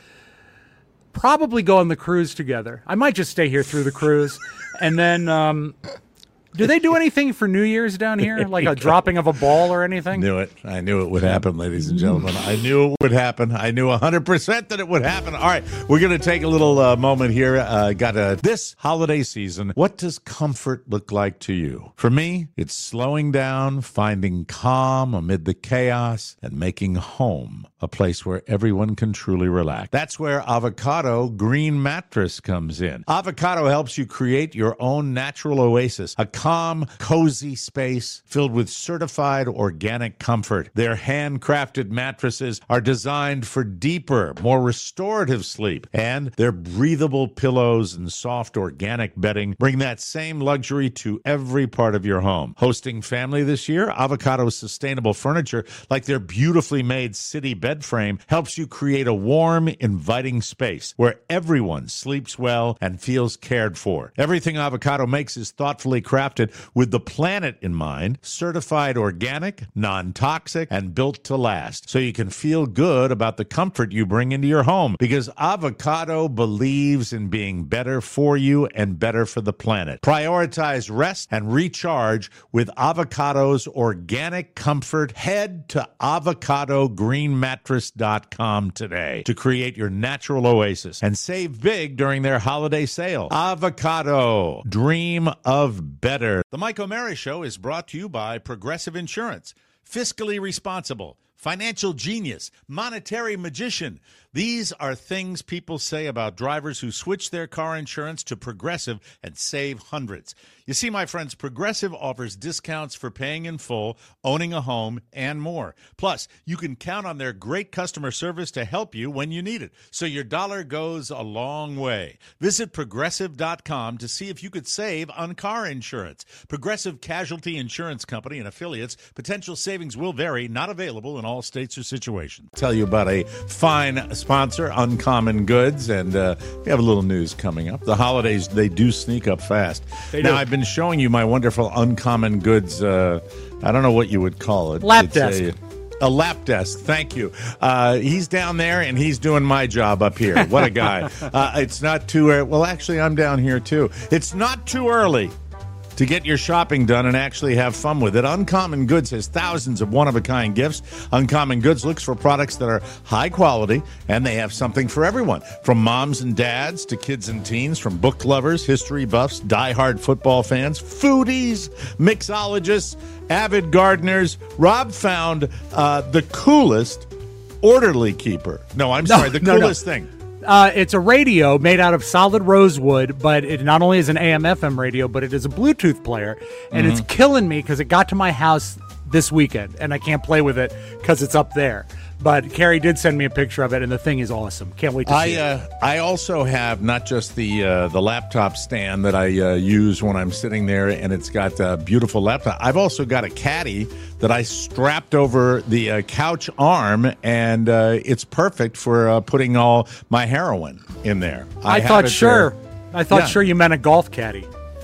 probably go on the cruise together. I might just stay here through the cruise, and then. Um, do they do anything for New Year's down here, like a dropping of a ball or anything? Knew it. I knew it would happen, ladies and gentlemen. I knew it would happen. I knew one hundred percent that it would happen. All right, we're going to take a little uh, moment here. Uh, got a, this holiday season, what does comfort look like to you? For me, it's slowing down, finding calm amid the chaos, and making home a place where everyone can truly relax. That's where Avocado Green Mattress comes in. Avocado helps you create your own natural oasis, a calm, cozy space filled with certified organic comfort. Their handcrafted mattresses are designed for deeper, more restorative sleep, and their breathable pillows and soft organic bedding bring that same luxury to every part of your home. Hosting family this year, Avocado's sustainable furniture, like their beautifully made city bed frame, helps you create a warm, inviting space where everyone sleeps well and feels cared for. Everything Avocado makes is thoughtfully crafted with the planet in mind, certified organic, non-toxic, and built to last, so you can feel good about the comfort you bring into your home, because Avocado believes in being better for you and better for the planet. Prioritize rest and recharge with Avocado's organic comfort. Head to avocado green mattress dot com today to create your natural oasis and save big during their holiday sale. Avocado, dream of better. The Mike O'Mara Show is brought to you by Progressive Insurance. Fiscally responsible, financial genius, monetary magician. These are things people say about drivers who switch their car insurance to Progressive and save hundreds. You see, my friends, Progressive offers discounts for paying in full, owning a home, and more. Plus, you can count on their great customer service to help you when you need it, so your dollar goes a long way. Visit progressive dot com to see if you could save on car insurance. Progressive Casualty Insurance Company and affiliates. Potential savings will vary, not available in all states or situations. Tell you about a fine sponsor, Uncommon Goods, and uh, we have a little news coming up. The holidays, they do sneak up fast. They now, do. I've been showing you my wonderful Uncommon Goods, uh, I don't know what you would call it. Lap It's desk. A, a lap desk, thank you. Uh, he's down there, and he's doing my job up here. What a guy. uh, it's not too early. Well, actually, I'm down here, too. It's not too early to get your shopping done and actually have fun with it. Uncommon Goods has thousands of one-of-a-kind gifts. Uncommon Goods looks for products that are high quality, and they have something for everyone, from moms and dads to kids and teens, from book lovers, history buffs, diehard football fans, foodies, mixologists, avid gardeners. Rob found uh, the coolest orderly keeper. No, I'm No, sorry, the no, no. coolest thing. Uh, it's a radio made out of solid rosewood, but it not only is an A M F M radio, but it is a Bluetooth player, and Mm-hmm. it's killing me because it got to my house this weekend, and I can't play with it because it's up there. But Carrie did send me a picture of it, and the thing is awesome. Can't wait to I see it. uh, I also have not just the uh, the laptop stand that I uh, use when I'm sitting there, and it's got a beautiful laptop. I've also got a caddy that I strapped over the uh, couch arm, and uh, it's perfect for uh, putting all my heroin in there. I, have thought it sure. there. I thought Yeah. sure you meant a golf caddy.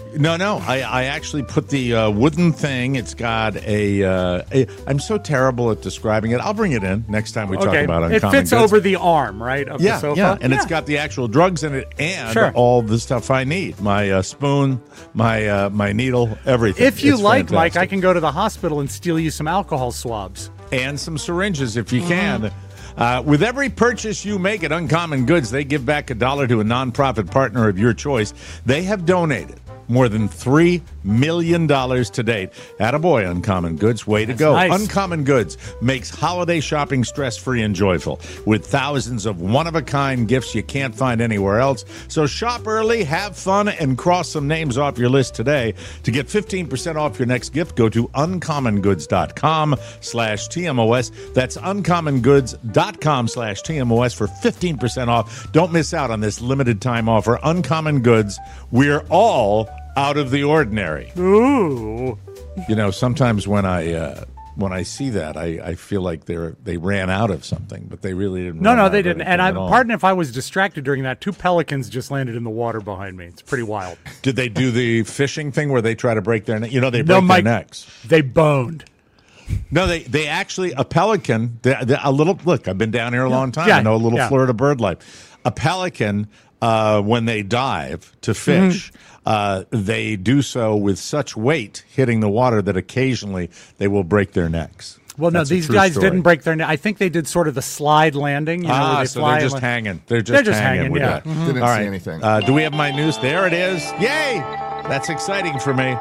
No, no. I, I actually put the uh, wooden thing. It's got a, uh, a. I'm so terrible at describing it. I'll bring it in next time we talk Okay. about It Uncommon fits Goods. over the arm, right? Of Yeah, the sofa? yeah, and it's got the actual drugs in it and Sure. all the stuff I need. My uh, spoon, my uh, my needle, everything. If you It's like, Mike, I fantastic. can go to the hospital and steal you some alcohol swabs. And some syringes if you Mm-hmm. can. Uh, with every purchase you make at Uncommon Goods, they give back a dollar to a nonprofit partner of your choice. They have donated more than three million dollars to date. Attaboy, Uncommon Goods. Way to go. nice. Uncommon Goods makes holiday shopping stress-free and joyful with thousands of one-of-a-kind gifts you can't find anywhere else. So shop early, have fun, and cross some names off your list today. To get fifteen percent off your next gift, go to uncommongoods.com slash TMOS. That's uncommongoods.com slash TMOS for fifteen percent off. Don't miss out on this limited time offer. Uncommon Goods. We're all out of the ordinary. Ooh. You know, sometimes when I uh, when I see that, I, I feel like they're they ran out of something, but they really didn't. No, run no, out they of didn't. And anything I, at all. pardon if I was distracted during that. Two pelicans just landed in the water behind me. It's pretty wild. Did they do the fishing thing where they try to break their neck? You know, they No, break Mike, their necks. they boned. No, they they actually a pelican. They, they, a little look. I've been down here a long time. Yeah, I know a little yeah. Florida bird life. A pelican, uh, when they dive to fish. Mm-hmm. Uh, they do so with such weight hitting the water that occasionally they will break their necks. Well, no, That's a these true guys story. didn't break their neck. I think they did sort of the slide landing. You know, where Ah, they so fly they're just and- hanging. They're just, They're just hanging, hanging, with yeah. that. Mhm. Didn't All see right. anything. Uh, do we have my news? There it is. Yay! That's exciting for me.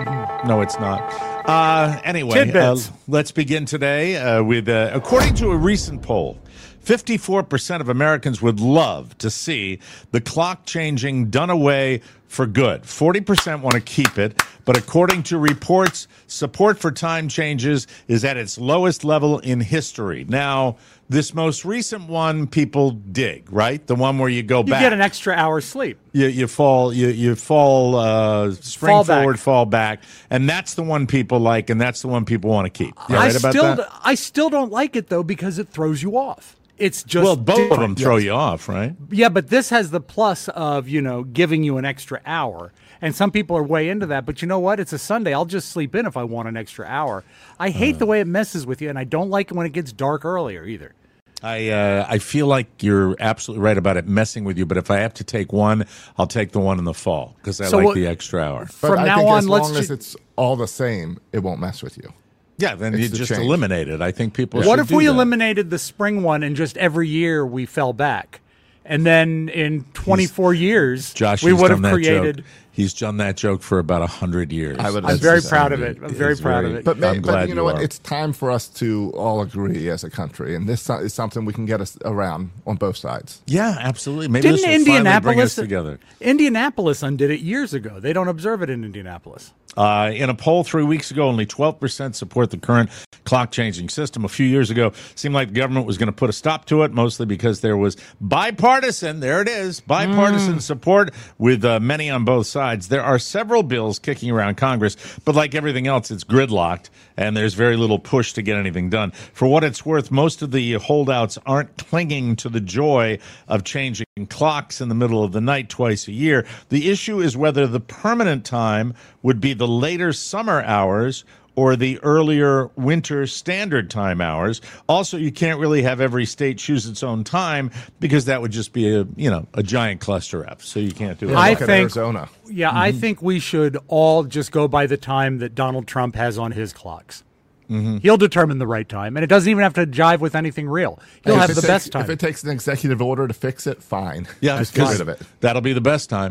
No, it's not. Uh, anyway, uh, Tidbits. let's begin today uh, with, uh, according to a recent poll, fifty-four percent of Americans would love to see the clock changing done away for good. forty percent want to keep it, but according to reports, support for time changes is at its lowest level in history. Now, this most recent one, people dig, right? The one where you go You back. get an extra hour's sleep. You, you fall, you you fall, uh, spring Fall back. forward, fall back, and that's the one people like, and that's the one people want to keep. You I right about still, that? I still don't like it though because it throws you off. It's just Well, both of different. them throw you off, right? Yeah, but this has the plus of, you know, giving you an extra hour. And some people are way into that. But you know what? It's a Sunday. I'll just sleep in if I want an extra hour. I hate Uh. the way it messes with you, and I don't like it when it gets dark earlier either. I uh, I feel like you're absolutely right about it messing with you. But if I have to take one, I'll take the one in the fall because I So like what- the extra hour. But From I now think on, as let's long ju- as it's all the same, it won't mess with you. Yeah, then It's you the just change. eliminate it. I think people. What should if do we that. eliminated the spring one and just every year we fell back? And then in twenty-four years, Josh, we he's would done have that created. joke. He's done that joke for about a hundred years. I would- I'm That's very just- proud of it. I'm very It's proud very- of it. But, may, I'm glad but you know you what? are. It's time for us to all agree as a country, and this is something we can get us around on both sides. Yeah, absolutely. Maybe Didn't this will finally bring us Indianapolis together. Indianapolis undid it years ago. They don't observe it in Indianapolis. Uh, in a poll three weeks ago, only twelve percent support the current clock changing system. A few years ago, it seemed like the government was going to put a stop to it, mostly because there was bipartisan, there it is, bipartisan Mm. support with uh, many on both sides. There are several bills kicking around Congress, but like everything else, it's gridlocked, and there's very little push to get anything done. For what it's worth, most of the holdouts aren't clinging to the joy of changing clocks in the middle of the night twice a year. The issue is whether the permanent time would be the later summer hours or the earlier winter standard time hours. Also, you can't really have every state choose its own time because that would just be a, you know, a giant cluster F. So you can't do it. I Look at think- Arizona. Yeah, I think we should all just go by the time that Donald Trump has on his clocks. He'll determine the right time, and it doesn't even have to jive with anything real. He'll If have it the takes- best time. If it takes an executive order to fix it, fine. Yeah, just get because rid of it. That'll be the best time.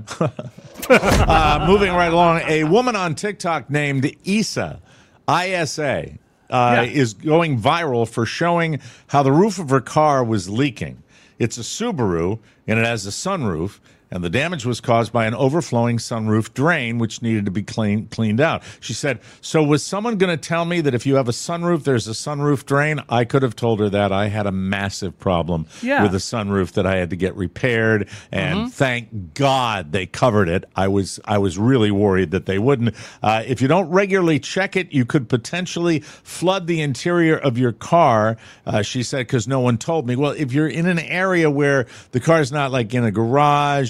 uh, moving right along, a woman on TikTok named Isa, I S A, uh, Yeah. is going viral for showing how the roof of her car was leaking. It's a Subaru, and it has a sunroof, and the damage was caused by an overflowing sunroof drain, which needed to be clean, cleaned out. She said, so was someone going to tell me that if you have a sunroof, there's a sunroof drain? I could have told her that. I had a massive problem Yeah. with a sunroof that I had to get repaired, and thank God they covered it. I was I was really worried that they wouldn't. Uh, if you don't regularly check it, you could potentially flood the interior of your car, uh, she said, because no one told me. Well, if you're in an area where the car's not like in a garage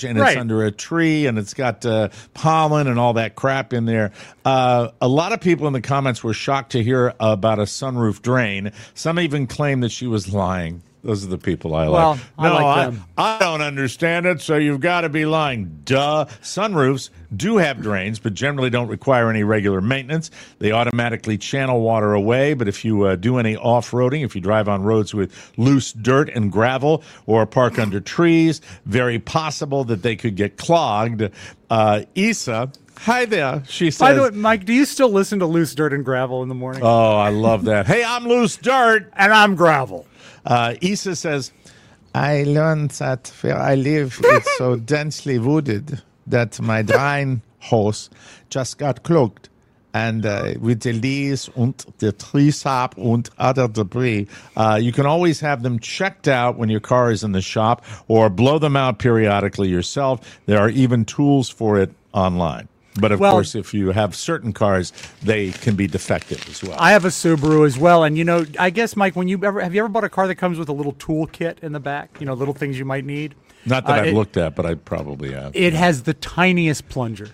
and Right. it's under a tree and it's got uh, pollen and all that crap in there. Uh, a lot of people in the comments were shocked to hear about a sunroof drain. Some even claimed that she was lying. Those are the people I Well, like. I no, like I, them. I don't understand it, so you've got to be lying. Duh. Sunroofs do have drains, but generally don't require any regular maintenance. They automatically channel water away, but if you uh, do any off-roading, if you drive on roads with loose dirt and gravel or park under trees, very possible that they could get clogged. Uh, Isa, hi there, she says. By the way, Mike, do you still listen to Loose Dirt and Gravel in the morning? Oh, I love that. Hey, I'm Loose Dirt. And I'm Gravel. Uh, Isa says, I learned that where I live, it's so densely wooded that my drain hose just got clogged. And uh, with the leaves and the tree sap and other debris, uh, you can always have them checked out when your car is in the shop or blow them out periodically yourself. There are even tools for it online. But, of Well- course, if you have certain cars, they can be defective as well. I have a Subaru as well, and you know, I guess Mike, when you ever have you ever bought a car that comes with a little tool kit in the back? You know, little things you might need. Not that Uh, I've it- looked at, but I probably have. It has the tiniest plunger.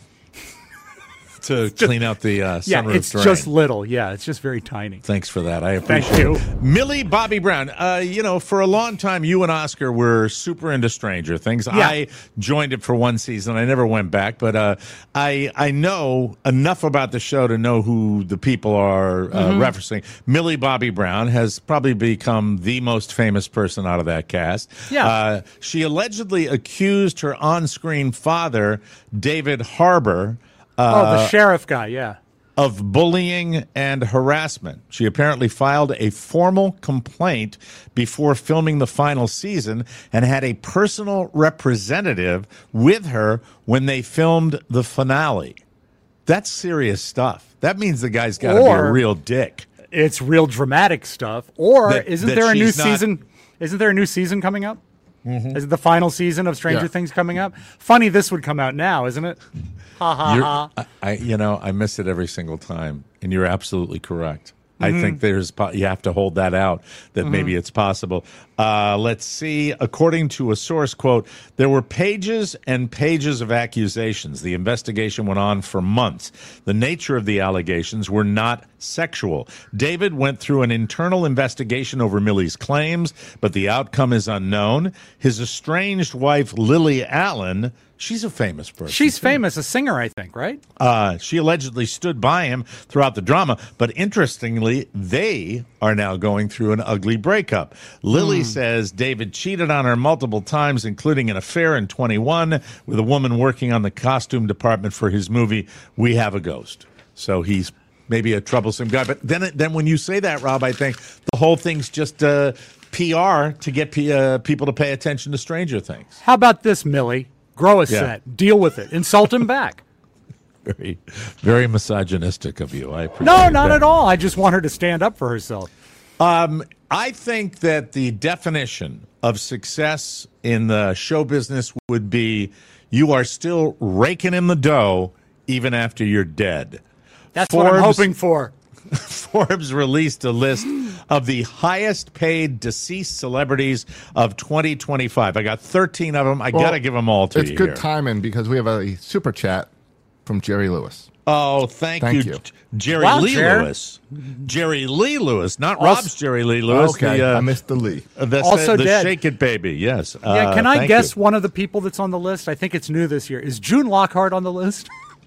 to clean out the uh, Yeah, sunroof it's drain. just little. Yeah, it's just very tiny. Thanks for that. I Thank appreciate you. it. Millie Bobby Brown, uh, you know, for a long time, you and Oscar were super into Stranger Things. Yeah. I joined it for one season. I never went back, but uh, I I know enough about the show to know who the people are uh, Mm-hmm. referencing. Millie Bobby Brown has probably become the most famous person out of that cast. Yeah. Uh, she allegedly accused her on-screen father, David Harbour, Oh, the sheriff guy. Yeah. of bullying and harassment. She apparently filed a formal complaint before filming the final season and had a personal representative with her when they filmed the finale. That's serious stuff. That means the guy's got to be a Or- real dick. It's real dramatic stuff. Or That- isn't that there a new she's not- season? Isn't there a new season coming up? Mm-hmm. Is it the final season of Stranger Yeah. Things coming up? Funny, this would come out now, isn't it? Ha ha You're- ha. I, I, you know, I miss it every single time, and you're absolutely correct. Mm-hmm. I think there's po- you have to hold that out that maybe it's possible. Uh, let's see. According to a source, quote, there were pages and pages of accusations. The investigation went on for months. The nature of the allegations were not sexual. David went through an internal investigation over Millie's claims, but the outcome is unknown. His estranged wife, Lily Allen, she's a famous person. She's too. famous, a singer, I think, right? Uh, she allegedly stood by him throughout the drama, but interestingly, they are now going through an ugly breakup. Lily says David cheated on her multiple times, including an affair in twenty-one with a woman working on the costume department for his movie We Have a Ghost. So he's maybe a troublesome guy. But then, then when you say that, Rob, I think the whole thing's just uh, P R to get P- uh, people to pay attention to Stranger Things. How about this, Millie? Grow a Yeah. set. Deal with it. Insult him back. Very, very misogynistic of you. I appreciate No, not that. at all. I just want her to stand up for herself. Um, I think that the definition of success in the show business would be you are still raking in the dough even after you're dead. That's what I'm Forbes- hoping for. Forbes released a list of the highest paid deceased celebrities of twenty twenty-five. I got thirteen of them. I got to give them all to It's you good here. timing because we have a super chat from Jerry Lewis. Oh, thank, Thank you, you. Jerry Wow, Lee Jer. Lewis. Jerry Lee Lewis, not Also- Rob's Jerry Lee Lewis. Okay, the, uh, I missed the Lee. the, Also the dead. Shake It Baby, yes. Yeah, Uh, can I thank guess you. one of the people that's on the list? I think it's new this year. Is June Lockhart on the list?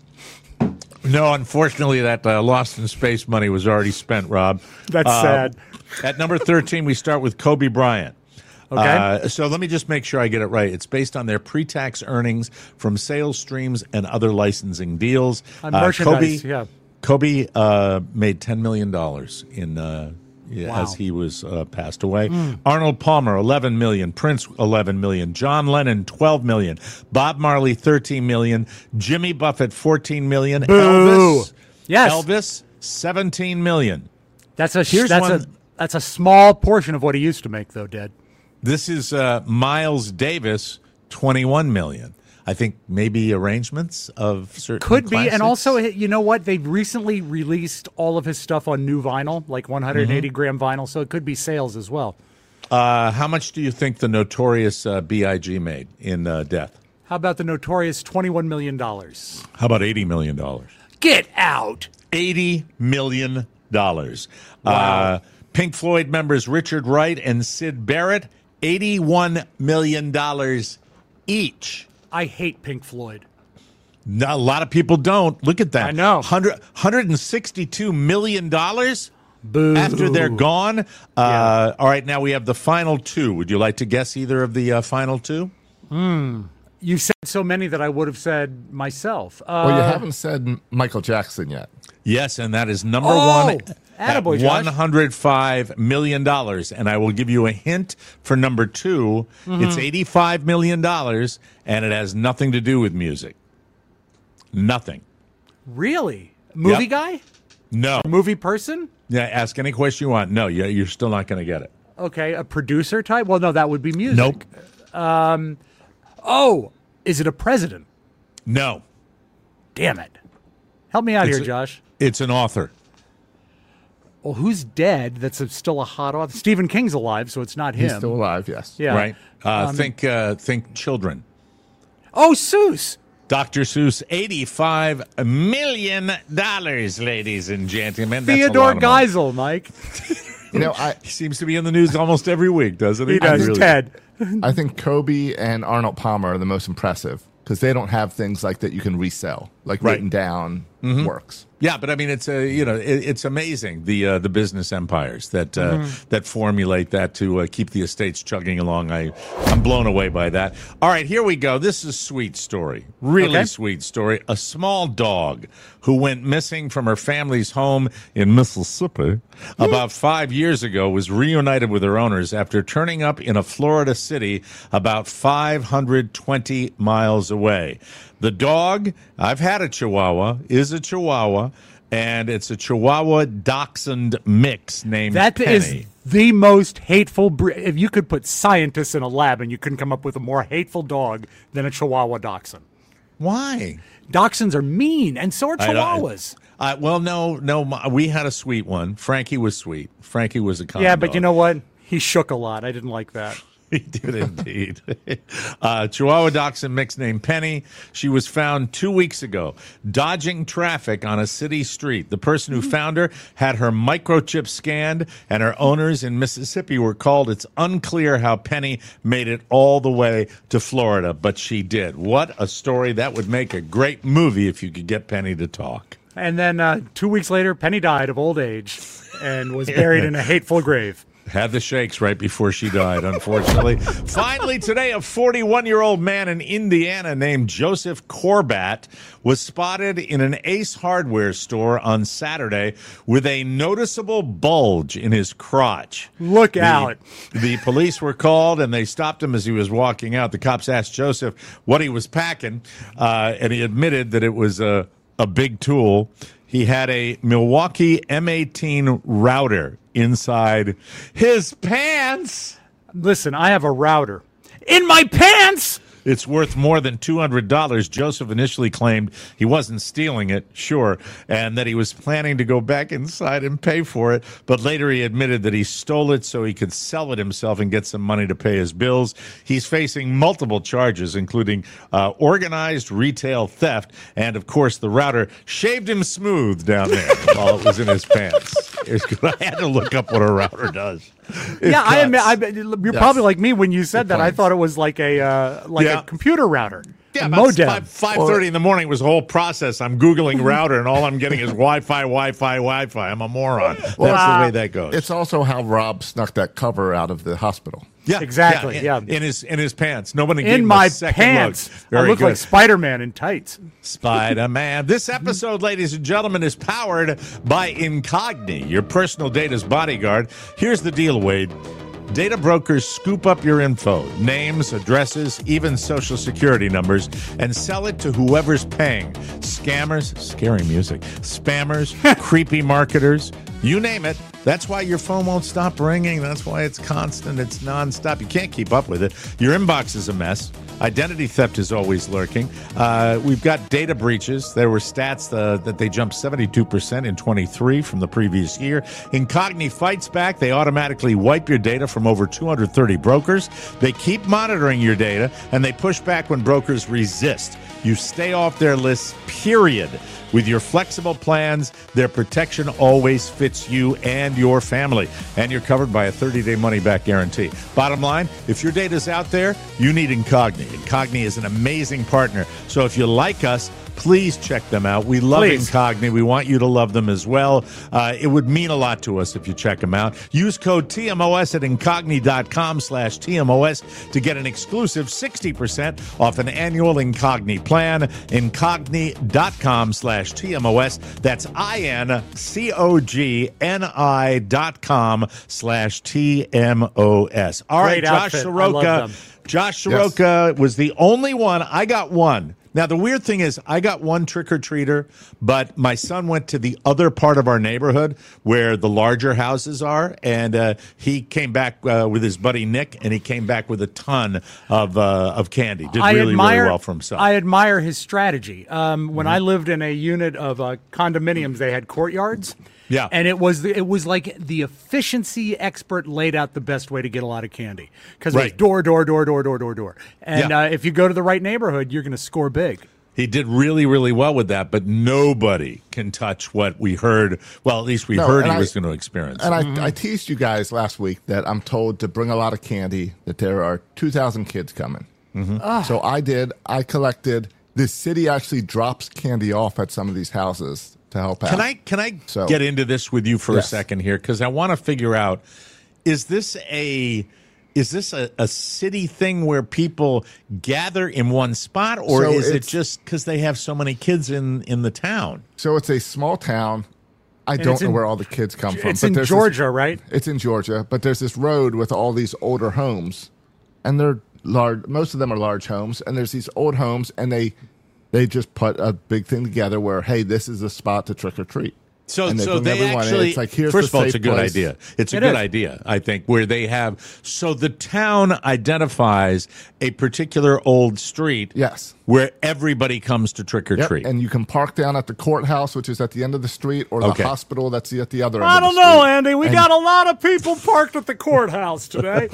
No, unfortunately, that uh, Lost in Space money was already spent, Rob. That's Uh, sad. At number thirteen, we start with Kobe Bryant. Okay. Uh, so let me just make sure I get it right. It's based on their pre-tax earnings from sales streams and other licensing deals. On merchandise, Kobe, yeah. Kobe uh, made ten million dollars in uh, yeah, Wow. as he was uh, passed away. Arnold Palmer, eleven million dollars. Prince, eleven million dollars. John Lennon, twelve million dollars. Bob Marley, thirteen million dollars. Jimmy Buffett, fourteen million dollars. Boo. Elvis, Yes. Elvis, seventeen million dollars. That's a Here's that's a one- that's a small portion of what he used to make, though. Dead. This is uh, Miles Davis, twenty-one million dollars. I think maybe arrangements of certain Could be, and classics. also, you know what? They've recently released all of his stuff on new vinyl, like one hundred eighty Mm-hmm. gram vinyl, so it could be sales as well. Uh, how much do you think the notorious uh, B I G made in uh, death? How about the notorious twenty-one million dollars? How about eighty million dollars? Get out. eighty million dollars. Wow. Uh, Pink Floyd members Richard Wright and Syd Barrett, eighty-one million dollars each. I hate Pink Floyd. No, a lot of people don't. Look at that. I know. one hundred, one hundred sixty-two million dollars Boo. after they're gone. Uh, Yeah. All right, now we have the final two. Would you like to guess either of the uh, final two? You've said so many that I would have said myself. Uh, Well, you haven't said M- Michael Jackson yet. Yes, and that is number Oh, one at attaboy, Josh. one hundred five million dollars. And I will give you a hint for number two. Mm-hmm. It's eighty-five million dollars, and it has nothing to do with music. Nothing. Really? Movie Yep. guy? No. Movie person? Yeah, ask any question you want. No, you- you're still not going to get it. Okay, a producer type? Well, no, that would be music. Nope. Oh, is it a president? No. Damn it. Help me out It's here, a- Josh. It's an author. Well, who's dead that's a, still a hot author? Stephen King's alive, so it's not him. He's still alive, yes. Yeah. Right? Uh, think, uh, think children. Oh, Seuss. Doctor Seuss, eighty-five million dollars, ladies and gentlemen. That's a Theodore lot of money. Geisel, Mike. You know, I, He seems to be in the news almost every week, doesn't he? He does. Really- Ted. I think Kobe and Arnold Palmer are the most impressive because they don't have things like that you can resell, like Right. written down Mm-hmm. works. Yeah, but I mean, it's a you know, it, it's amazing the uh, the business empires that uh, Mm-hmm. that formulate that to uh, keep the estates chugging along. I I'm blown away by that. All right, here we go. This is a sweet story, really Okay. sweet story. A small dog who went missing from her family's home in Mississippi about five years ago was reunited with her owners after turning up in a Florida city about five hundred twenty miles away. The dog, I've had a Chihuahua, is a Chihuahua, and it's a Chihuahua Dachshund mix named That Penny. is the most hateful breed. If you could put scientists in a lab and you couldn't come up with a more hateful dog than a Chihuahua Dachshund. Why? Dachshunds are mean, and so are I- I- Chihuahuas. Uh, well, no, no. my- We had a sweet one. Frankie was sweet. Frankie was a kind yeah, but dog. you know what? He shook a lot. I didn't like that. He did indeed. uh, Chihuahua Dachshund mix named Penny. She was found two weeks ago dodging traffic on a city street. The person who found her had her microchip scanned, and her owners in Mississippi were called. It's unclear how Penny made it all the way to Florida, but she did. What a story. That would make a great movie if you could get Penny to talk. And then uh, two weeks later, Penny died of old age and was buried in a hateful grave. Had the shakes right before she died, unfortunately. Finally, today, a forty-one-year-old man in Indiana named Joseph Corbat was spotted in an Ace Hardware store on Saturday with a noticeable bulge in his crotch. Look The- out. The police were called, and they stopped him as he was walking out. The cops asked Joseph what he was packing, uh, and he admitted that it was a, a big tool. He had a Milwaukee M eighteen router inside his pants. Listen, I have a router. In my pants! It's worth more than two hundred dollars. Joseph initially claimed he wasn't stealing it, sure, and that he was planning to go back inside and pay for it. But later he admitted that he stole it so he could sell it himself and get some money to pay his bills. He's facing multiple charges, including uh, organized retail theft. And, of course, the router shaved him smooth down there while it was in his pants. It's good. I had to look up what a router does. It yeah, I admit, cuts. I, bet- you're Yes. probably like me when you said that. I points. thought it was like a uh, like Yeah. a computer router. Yeah, a about modem. five five thirty in the morning was a whole process. I'm googling router, and all I'm getting is Wi-Fi, Wi-Fi, Wi-Fi. I'm a moron. That's the way that goes. It's also how Rob snuck that cover out of the hospital. yeah, exactly, in, yeah. in his in his pants. Nobody gave In him my a second pants. look. I Very look good. like Spider-Man in tights. Spider-Man. This episode, ladies and gentlemen, is powered by Incogni, your personal data's bodyguard. Here's the deal, Wade. Data brokers scoop up your info, names, addresses, even social security numbers, and sell it to whoever's paying. Scammers, scary music, spammers, creepy marketers, you name it. That's why your phone won't stop ringing. That's why it's constant. It's nonstop. You can't keep up with it. Your inbox is a mess. Identity theft is always lurking. Uh, we've got data breaches. There were stats uh, that they jumped seventy-two percent in twenty-three from the previous year. Incogni fights back. They automatically wipe your data from over two hundred thirty brokers. They keep monitoring your data, and they push back when brokers resist. You stay off their lists, period. With your flexible plans, their protection always fits you and your family. And you're covered by a thirty-day money-back guarantee. Bottom line, if your data's out there, you need Incogni. Incogni is an amazing partner. So if you like us, please check them out. We love Please. Incogni. We want you to love them as well. Uh, it would mean a lot to us if you check them out. Use code T M O S at Incogni.com slash TMOS to get an exclusive sixty percent off an annual Incogni plan. Incogni.com slash TMOS. That's I-N-C-O-G-N-I dot com slash T-M-O-S. All right, Great Josh outfit. I Soroka. love them. Josh Soroka was the only one. I got one. Now, the weird thing is I got one trick-or-treater, but my son went to the other part of our neighborhood where the larger houses are, and uh, he came back uh, with his buddy Nick, and he came back with a ton of uh, of candy. Did I really, admire, really well for himself. I admire his strategy. Um, when Mm-hmm. I lived in a unit of uh, condominiums, they had courtyards. Yeah. And it was the, it was like the efficiency expert laid out the best way to get a lot of candy because it was Right. door, door, door, door, door, door, door. And Yeah. uh, if you go to the right neighborhood, you're going to score big. He did really, really well with that, but nobody can touch what we heard. Well, at least we No, heard he and I- was going to experience. And I, I teased you guys last week that I'm told to bring a lot of candy, that there are two thousand kids coming. So I did. I collected. The city actually drops candy off at some of these houses to help out. Can I can I So- get into this with you for Yes. a second here? Because I want to figure out, is this a is this a, a city thing where people gather in one spot, or So is it it's- just because they have so many kids in, in the town? So it's a small town. I don't it's know in- where all the kids come from. It's but in there's Georgia, this- right? It's in Georgia, but there's this road with all these older homes, and they're large. Most of them are large homes, and there's these old homes, and they they just put a big thing together where, hey, this is a spot to trick or treat. So, And they so bring they everyone in. actually, It's like, here's first the of all, it's a safe good place. idea. It's a It good is. idea, I think, where they have, so the town identifies a particular old street Yes. where everybody comes to trick or Yep, treat. and you can park down at the courthouse, which is at the end of the street, or the Okay. hospital that's at the other end I of the don't know, street. Andy. We And got a lot of people parked at the courthouse today.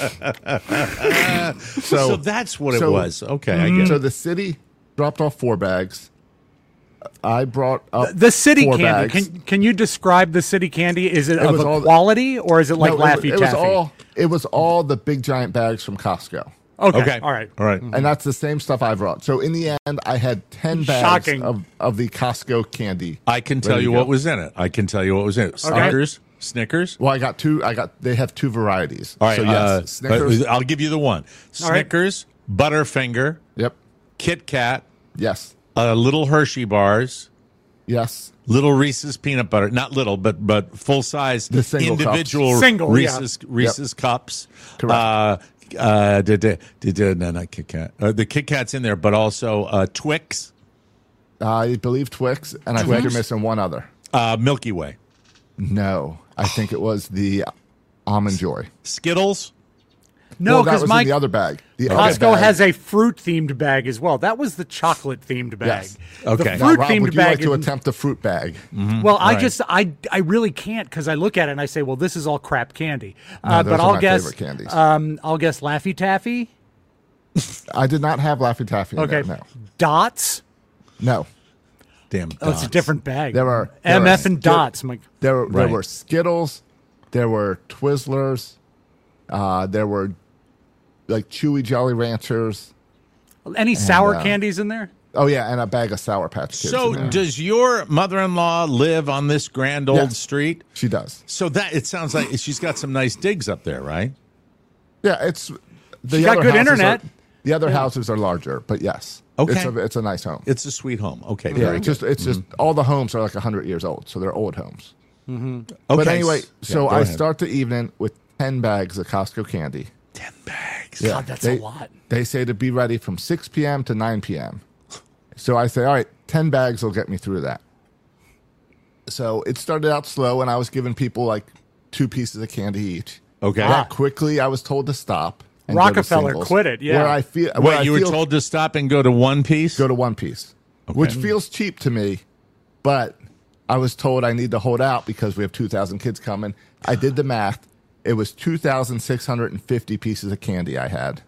so, that's what it so- was. Okay, I get So it. the city dropped off four bags. I brought up The city four candy. bags. Can can you describe the city candy? Is it, It of was a all the- quality or is it like No, it was- Laffy it was Taffy? all it was all the big giant bags from Costco. okay. Okay. All right. All right. And that's the same stuff I brought. So in the end, I had ten bags Shocking. of, of the Costco candy. I can tell Ready you to go. what was in it. I can tell you what was in it. Snickers, Snickers. Well, I got two. I got. They have two varieties. All right, So yes, uh, Snickers. I'll give you the one. All right. Snickers, Butterfinger, Yep. Kit Kat, Yes. uh, little Hershey bars, Yes. little Reese's peanut butter. Not little, but but full size The single cups. individual Single, yeah. Reese's Reese's cups. Correct. Uh, uh, did, did, did, no, not Kit Kat. Uh, the Kit Kat's in there, but also uh, Twix, I believe Twix, and I think you're missing one other. uh, Milky Way, No, I think it was the Almond Joy. Skittles. No, well, that because was Mike in the other bag. The other Costco bag- has a fruit themed bag as well. That was the chocolate themed bag. Yes. Okay. The Now, Now, fruit Rob, themed would you bag. like to is- attempt the fruit bag? well, I Right. just I I really can't because I look at it and I say, well, this is all crap candy. No, Uh, those but are I'll my guess favorite candies. um I'll guess Laffy Taffy. I did not have Laffy Taffy. In Okay. there, Dots. no, no. Damn. Oh, it's a dots. different bag. There are- there M F are and Skit- Dots. I'm like, There were there Right. were Skittles, there were Twizzlers, uh, there were like Chewy Jolly Ranchers. any sour uh, candies in there? Oh yeah, and a bag of Sour Patch Kids. So, in there. does your mother-in-law live on this grand old Yes. street? she does. So that it sounds like she's got some nice digs up there, right? Yeah, it's the She got other good houses internet. Are, the other houses are larger, but yes, Okay. it's a, it's a nice home. It's a sweet home. Okay, yeah, very it's just it's just all the homes are like a hundred years old, so they're old homes. good. But Okay. anyway, Yeah, so go I ahead. start the evening with ten bags of Costco candy. ten bags. Yeah, God, that's they, a lot. They say to be ready from six p.m. to nine p.m. So I say, all right, ten bags will get me through that. So it started out slow, and I was giving people like two pieces of candy each. Okay. That quickly, I was told to stop. and go to Rockefeller singles. quit it, yeah. Where I feel, where Wait, I you were feel- told to stop and go to one piece? go to one piece, which feels cheap to me, but I was told I need to hold out because we have two thousand kids coming. I did the math. It was two thousand six hundred fifty pieces of candy I had.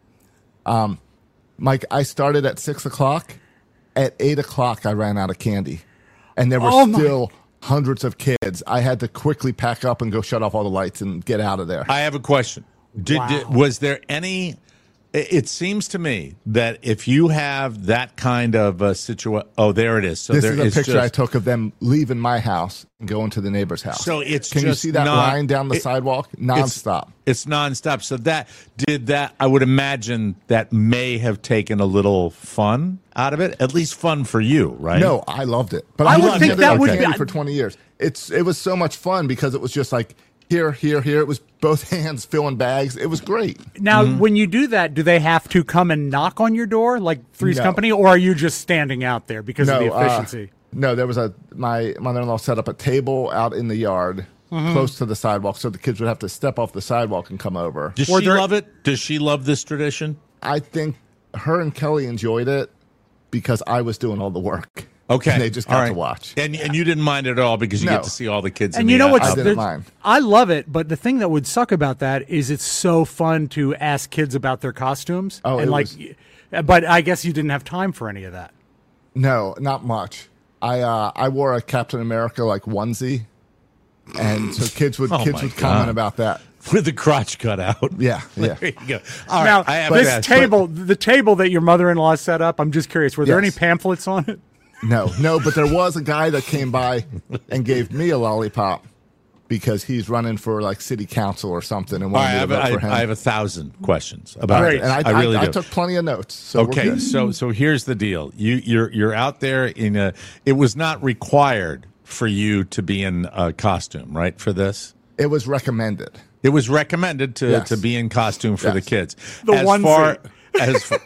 Um, Mike, I started at six o'clock. At eight o'clock, I ran out of candy. And there were Oh, my- still hundreds of kids. I had to quickly pack up and go shut off all the lights and get out of there. I have a question. Did, Wow. did- was there any? It it seems to me that if you have that kind of a situation, oh, there it is. So this there is a is picture just, I took of them leaving my house and going to the neighbor's house. So it's Can you just see that non- line down the it- sidewalk? It's, Nonstop. it's nonstop. So that did that. I would imagine that may have taken a little fun out of it. At least fun for you, right? No, I loved it. But I I would loved think it. that would candy be- for twenty years. It's it was so much fun because it was just like here, here, here. It was both hands filling bags. It was great. Now, Mm-hmm. when you do that, do they have to come and knock on your door like Three's No. Company, or are you just standing out there because of the uh, efficiency? no, there was a my mother-in-law set up a table out in the yard Mm-hmm. close to the sidewalk, so the kids would have to step off the sidewalk and come over. Does Or she there- love it? Does she love this tradition? I think her and Kelly enjoyed it because I was doing all the work. Okay, and they just got all right. to watch. and and you didn't mind it at all because you No. get to see all the kids. in And the you know out- what's I didn't there's- mind. I love it, but the thing that would suck about that is it's so fun to ask kids about their costumes. Oh, and it like, was- but I guess you didn't have time for any of that. No, not much. I uh, I wore a Captain America like onesie, and so kids would Oh kids my would comment God. about that. with the crotch cut out. Yeah, yeah. There you go. All right, Now, I have this to ask- table, the table that your mother-in-law set up, I'm just curious, were there Yes. any pamphlets on it? No, no, but there was a guy that came by and gave me a lollipop because he's running for like city council or something, and All right, wanted I me have, to vote I, for him. I have a thousand questions about Great. it. and I, I really I, I do. took plenty of notes. So we're Okay, good. so so here's the deal. You you're you're out there in a. It was not required for you to be in a costume, right? For this, it was recommended. it was recommended to Yes. to be in costume for the Yes. kids. The as onesie. far as far,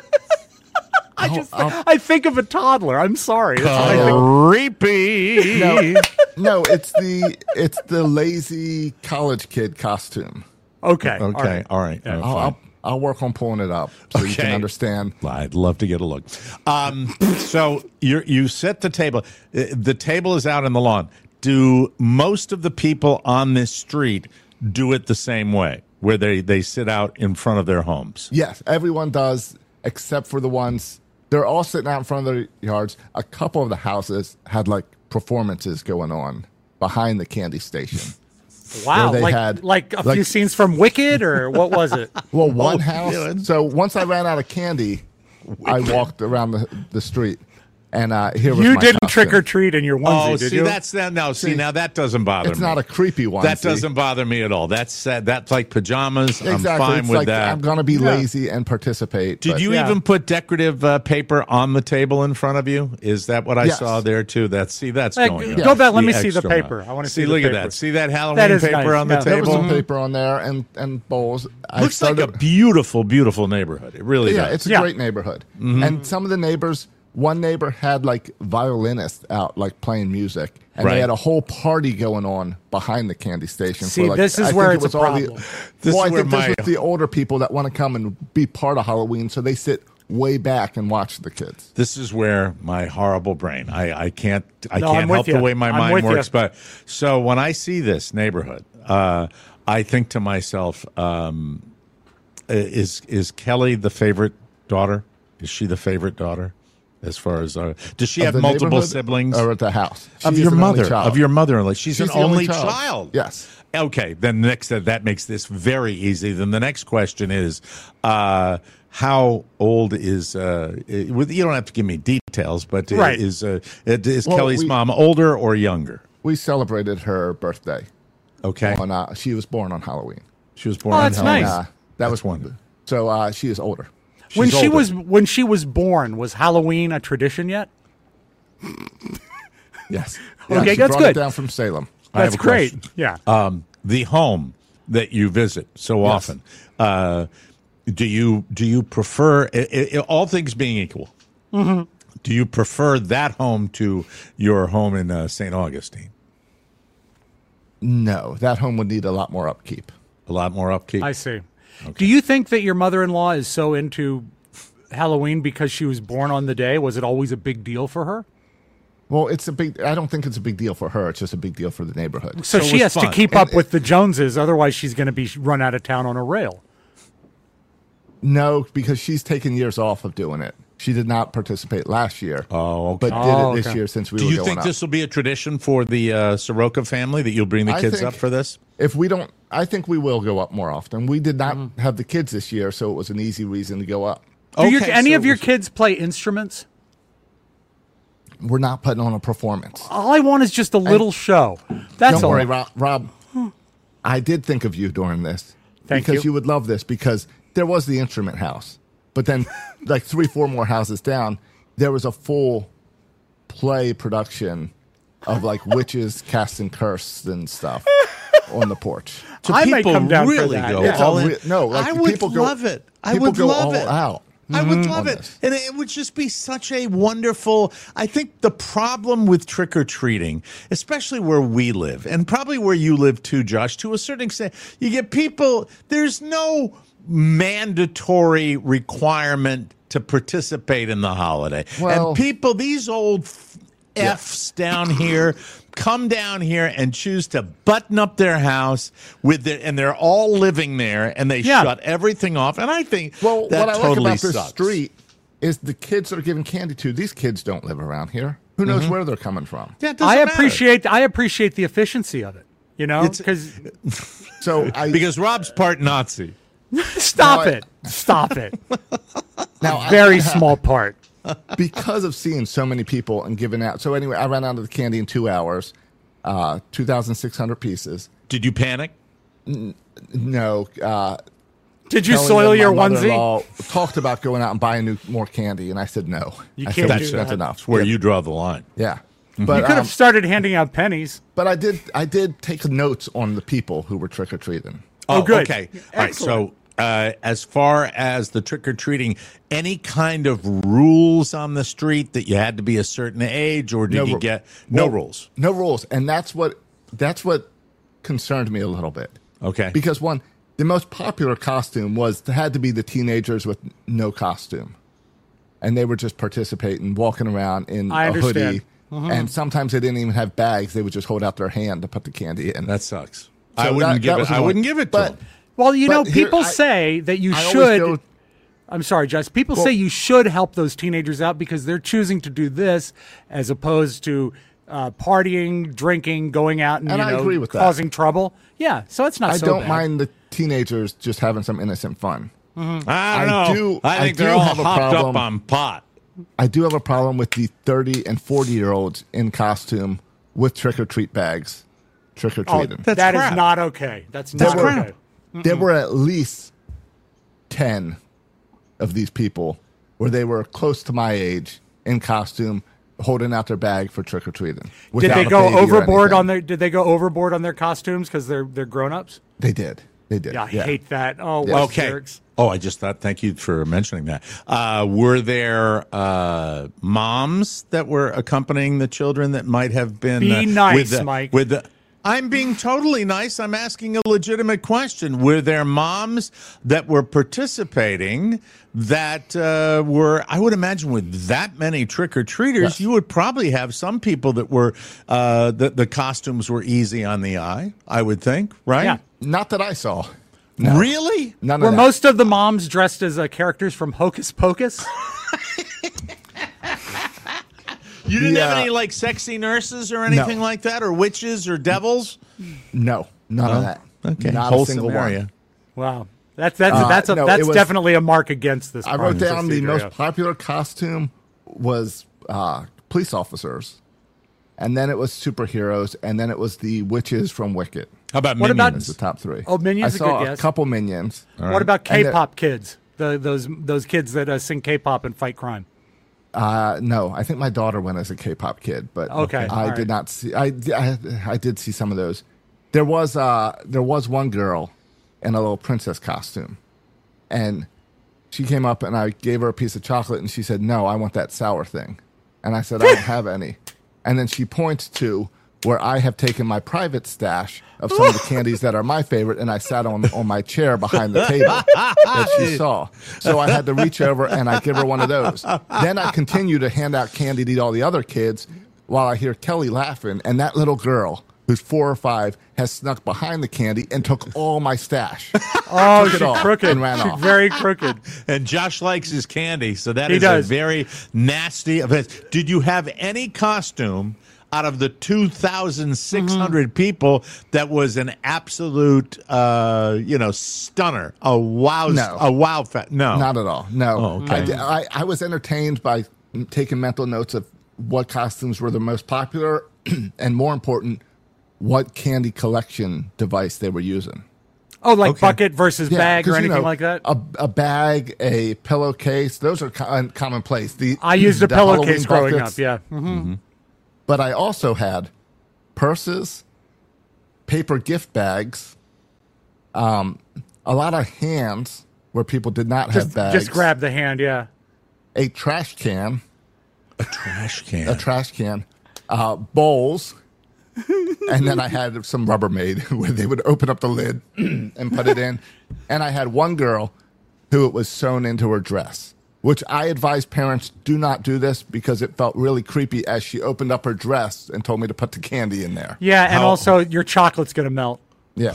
I just, I think of a toddler. I'm sorry. That's what I think. creepy. No, no, it's the it's the lazy college kid costume. Okay. Okay, All right. all right. Yeah. uh, I'll, fine. I'll I'll work on pulling it up so you Okay. can understand. I'd love to get a look. Um, so you you set the table. Uh, The table is out in the lawn. Do most of the people on this street do it the same way, where they, they sit out in front of their homes? Yes, everyone does except for the ones they're all sitting out in front of their yards. A couple of the houses had like performances going on behind the candy station. Wow. where they Like, had- like a like- few scenes from Wicked, or what was it? Well, one Oh, house. yeah. So once I ran out of candy, I walked around the, the street, and uh, here was You my didn't costume. trick or treat in your onesie, Oh, did see, you? that's that. No, see, See, now that doesn't bother It's me. not a creepy one. That doesn't bother me at all. That's uh, that's like pajamas. exactly. I'm fine it's with like that. I'm gonna be lazy and participate. Did but- you Yeah. even put decorative uh, paper on the table in front of you? Is that what I Yes. saw there too? That's see, that's Hey, going. go on. back, let me see the extra paper. one. I wanna see. see the Look at paper. that. See that Halloween That is paper nice. on the Yeah. There was table. some paper on there and and bowls. I Looks like started, a beautiful, beautiful neighborhood. It really yeah, does. it's a Yeah. great neighborhood. Mm-hmm. And some of the neighbors, one neighbor had like violinists out like playing music, and Right. they had a whole party going on behind the candy station. See, for like, this is I where think it's it a was all the- problem. This well, is I where think my- this was the older people that want to come and be part of Halloween, so they sit way back and watch the kids. This is where my horrible brain. I, I can't I No, I'm can't with help the you. way my I'm mind with you. works. But so when I see this neighborhood, uh, I think to myself, um, is is Kelly the favorite daughter? Is she the favorite daughter? As far as uh, does she Of have the multiple neighborhood siblings? or at the house? of She's your an only mother, child. of your mother-in-law. She's, She's an the only only child. child. Yes. Okay, then next uh, that makes this very easy. Then the next question is, uh, how old is? Uh, i- with you don't have to give me details, but uh, Right. is uh, is Well, Kelly's we- mom older or younger? We celebrated her birthday. Okay, On uh, she was born on Halloween. she was born. Oh, on that's Halloween. nice. Uh, that was one. So uh, she is older. when She's she older. was when she was born, was Halloween a tradition yet? Yes. Okay, she that's brought good. It down from Salem. I have That's a great. question. Yeah. Um, the home that you visit so Yes. often. Uh, do you do you prefer i i all things being equal? Mm-hmm. Do you prefer that home to your home in uh, Saint Augustine? No, that home would need a lot more upkeep. A lot more upkeep. I see. Okay. Do you think that your mother-in-law is so into Halloween because she was born on the day? Was it always a big deal for her? Well, it's a big. I don't think it's a big deal for her. It's just a big deal for the neighborhood. So, So it she was has fun. to keep And up it- with the Joneses, otherwise she's going to be run out of town on a rail. No, because she's taken years off of doing it. She did not participate last year. Oh, okay. But did Oh, it this okay. year since we Do were you going think up. this will be a tradition for the uh, Soroka family that you'll bring the I kids think- up for this? If we don't, I think we will go up more often. We did not Mm-hmm. have the kids this year, so it was an easy reason to go up. Do your, Okay, any so of your it was- kids play instruments? We're not putting on a performance. All I want is just a little show. That's Don't all. worry, Rob. Rob I did think of you during this Thank because you. you would love this because there was the instrument house, but then like three, four more houses down, there was a full play production of like witches casting curse and stuff on the porch. So I may people come down for really that. go Yeah. It's all a in. re- no, like I would people go, love it. I people would go love all it. out. I would on love it. this. And it would just be such a wonderful. I think the problem with trick or treating, especially where we live, and probably where you live too, Josh, to a certain extent, you get people, there's no mandatory requirement to participate in the holiday. Well- and people, these old f- F's down here, come down here and choose to button up their house with their, and they're all living there, and they Yeah. shut everything off. And I think Well, that what I totally like about this sucks. street is the kids that are giving candy to. These kids don't live around here. Who knows Mm-hmm. where they're coming from? Yeah, it doesn't I matter. appreciate I appreciate the efficiency of it. You know, It's- because So I because Rob's part Nazi. stop No, I- it, stop it. now I- Very small part. because of seeing so many people and giving out. So anyway, I ran out of the candy in two hours, uh, two thousand six hundred pieces. Did you panic? No, uh, Did you telling soil them your my onesie? mother-in-law talked about going out and buying new, more candy, and I said no. You I can't said do that's that. enough. That's where Yeah, you draw the line. yeah. You But could um, have started handing out pennies. but I did I did take notes on the people who were trick or treating. Oh, good. Okay. All right. Excellent. So, uh, as far as the trick or treating, any kind of rules on the street that you had to be a certain age, or did No you ru- get no Well, rules? No rules, and that's what that's what concerned me a little bit. Okay. Because one, the most popular costume was had to be the teenagers with no costume, and they were just participating, walking around in I a understand. hoodie, and sometimes they didn't even have bags; they would just hold out their hand to put the candy in. That sucks. So I wouldn't that- give that was it. I annoying. wouldn't give it to But- them. Well, you know, But here, people I- say that you I always should. go- I'm sorry, Jess. People Well- say you should help those teenagers out because they're choosing to do this as opposed to uh, partying, drinking, going out and, And you I know, agree with that. causing trouble. Yeah, so it's not I so don't bad. mind the teenagers just having some innocent fun. I don't I know. do- I think I they're do all have a hopped up problem. on pot. I do have a problem with the thirty and forty year olds in costume with trick or treat bags, trick or Oh, treating. That's that is crap. not okay. That's There not were- okay. There were at least ten of these people where they were close to my age in costume, holding out their bag for trick or treating. Did they go overboard on their? Did they go overboard on their costumes because they're they're grown ups? They did. They did. Yeah, I yeah. hate that. Oh, Yeah. what Okay. jerks. Oh, I just thought. Thank you for mentioning that. Uh, were there uh, moms that were accompanying the children that might have been? Be uh, nice, with the, Mike. With the, I'm being totally nice. I'm asking a legitimate question. Were there moms that were participating that uh, were? I would imagine with that many trick or treaters, Yes. you would probably have some people that were uh, the the costumes were easy on the eye. I would think, right? Yeah. Not that I saw. Really? None Were of that. most of the moms dressed as uh, characters from Hocus Pocus? You didn't have Yeah. any like sexy nurses or anything No. like that, or witches or devils? No, none of that. Okay, Not wholesome a single area. one. Wow, that's that's Uh, that's a, no, that's it was- definitely a mark against this. I wrote process, down the Adria. most popular costume was uh, police officers, and then it was superheroes, and then it was the witches from Wicked. How about What about- As the top three. Oh, Minions I a saw good a guess. couple Minions. What about And the- K-pop kids? The, those those kids that uh, sing K-pop and fight crime. Uh, no, I think my daughter went as a K-pop kid, but Okay, I all did right. not see. I, I I did see some of those. There was uh there was one girl in a little princess costume, and she came up and I gave her a piece of chocolate and she said, "No, I want that sour thing," and I said, "I don't have any," and then she points to where I have taken my private stash of some of the candies that are my favorite, and I sat on, on my chair behind the table that she saw. So I had to reach over and I give her one of those. Then I continue to hand out candy to all the other kids while I hear Kelly laughing, and that little girl, who's four or five, has snuck behind the candy and took all my stash. Oh, Took it she's all crooked. and ran She's off. very crooked. And Josh likes his candy, so that He is does. a very nasty offense. Did you have any costume out of the two thousand six hundred Mm-hmm. people that was an absolute, uh, you know, stunner, a wow, No. a wow, fa- no, Not at all. No. Oh, okay. I, di- I, I was entertained by taking mental notes of what costumes were the most popular and, more important, what candy collection device they were using. Oh, like Okay. bucket versus bag 'cause, or you anything know, like that? A, a bag, a pillowcase, those are co- commonplace. The, I used a the Halloween pillowcase growing buckets. up, yeah. Mm-hmm. But I also had purses, paper gift bags, um, a lot of hands where people did not have Just, bags. just grab the hand, yeah. a trash can, a trash can. a trash can, uh, bowls, and then I had some Rubbermaid where they would open up the lid and put it in. And I had one girl who it was sewn into her dress, which I advise parents do not do this because it felt really creepy as she opened up her dress and told me to put the candy in there. Yeah, and How- also your chocolate's going to melt. Yeah.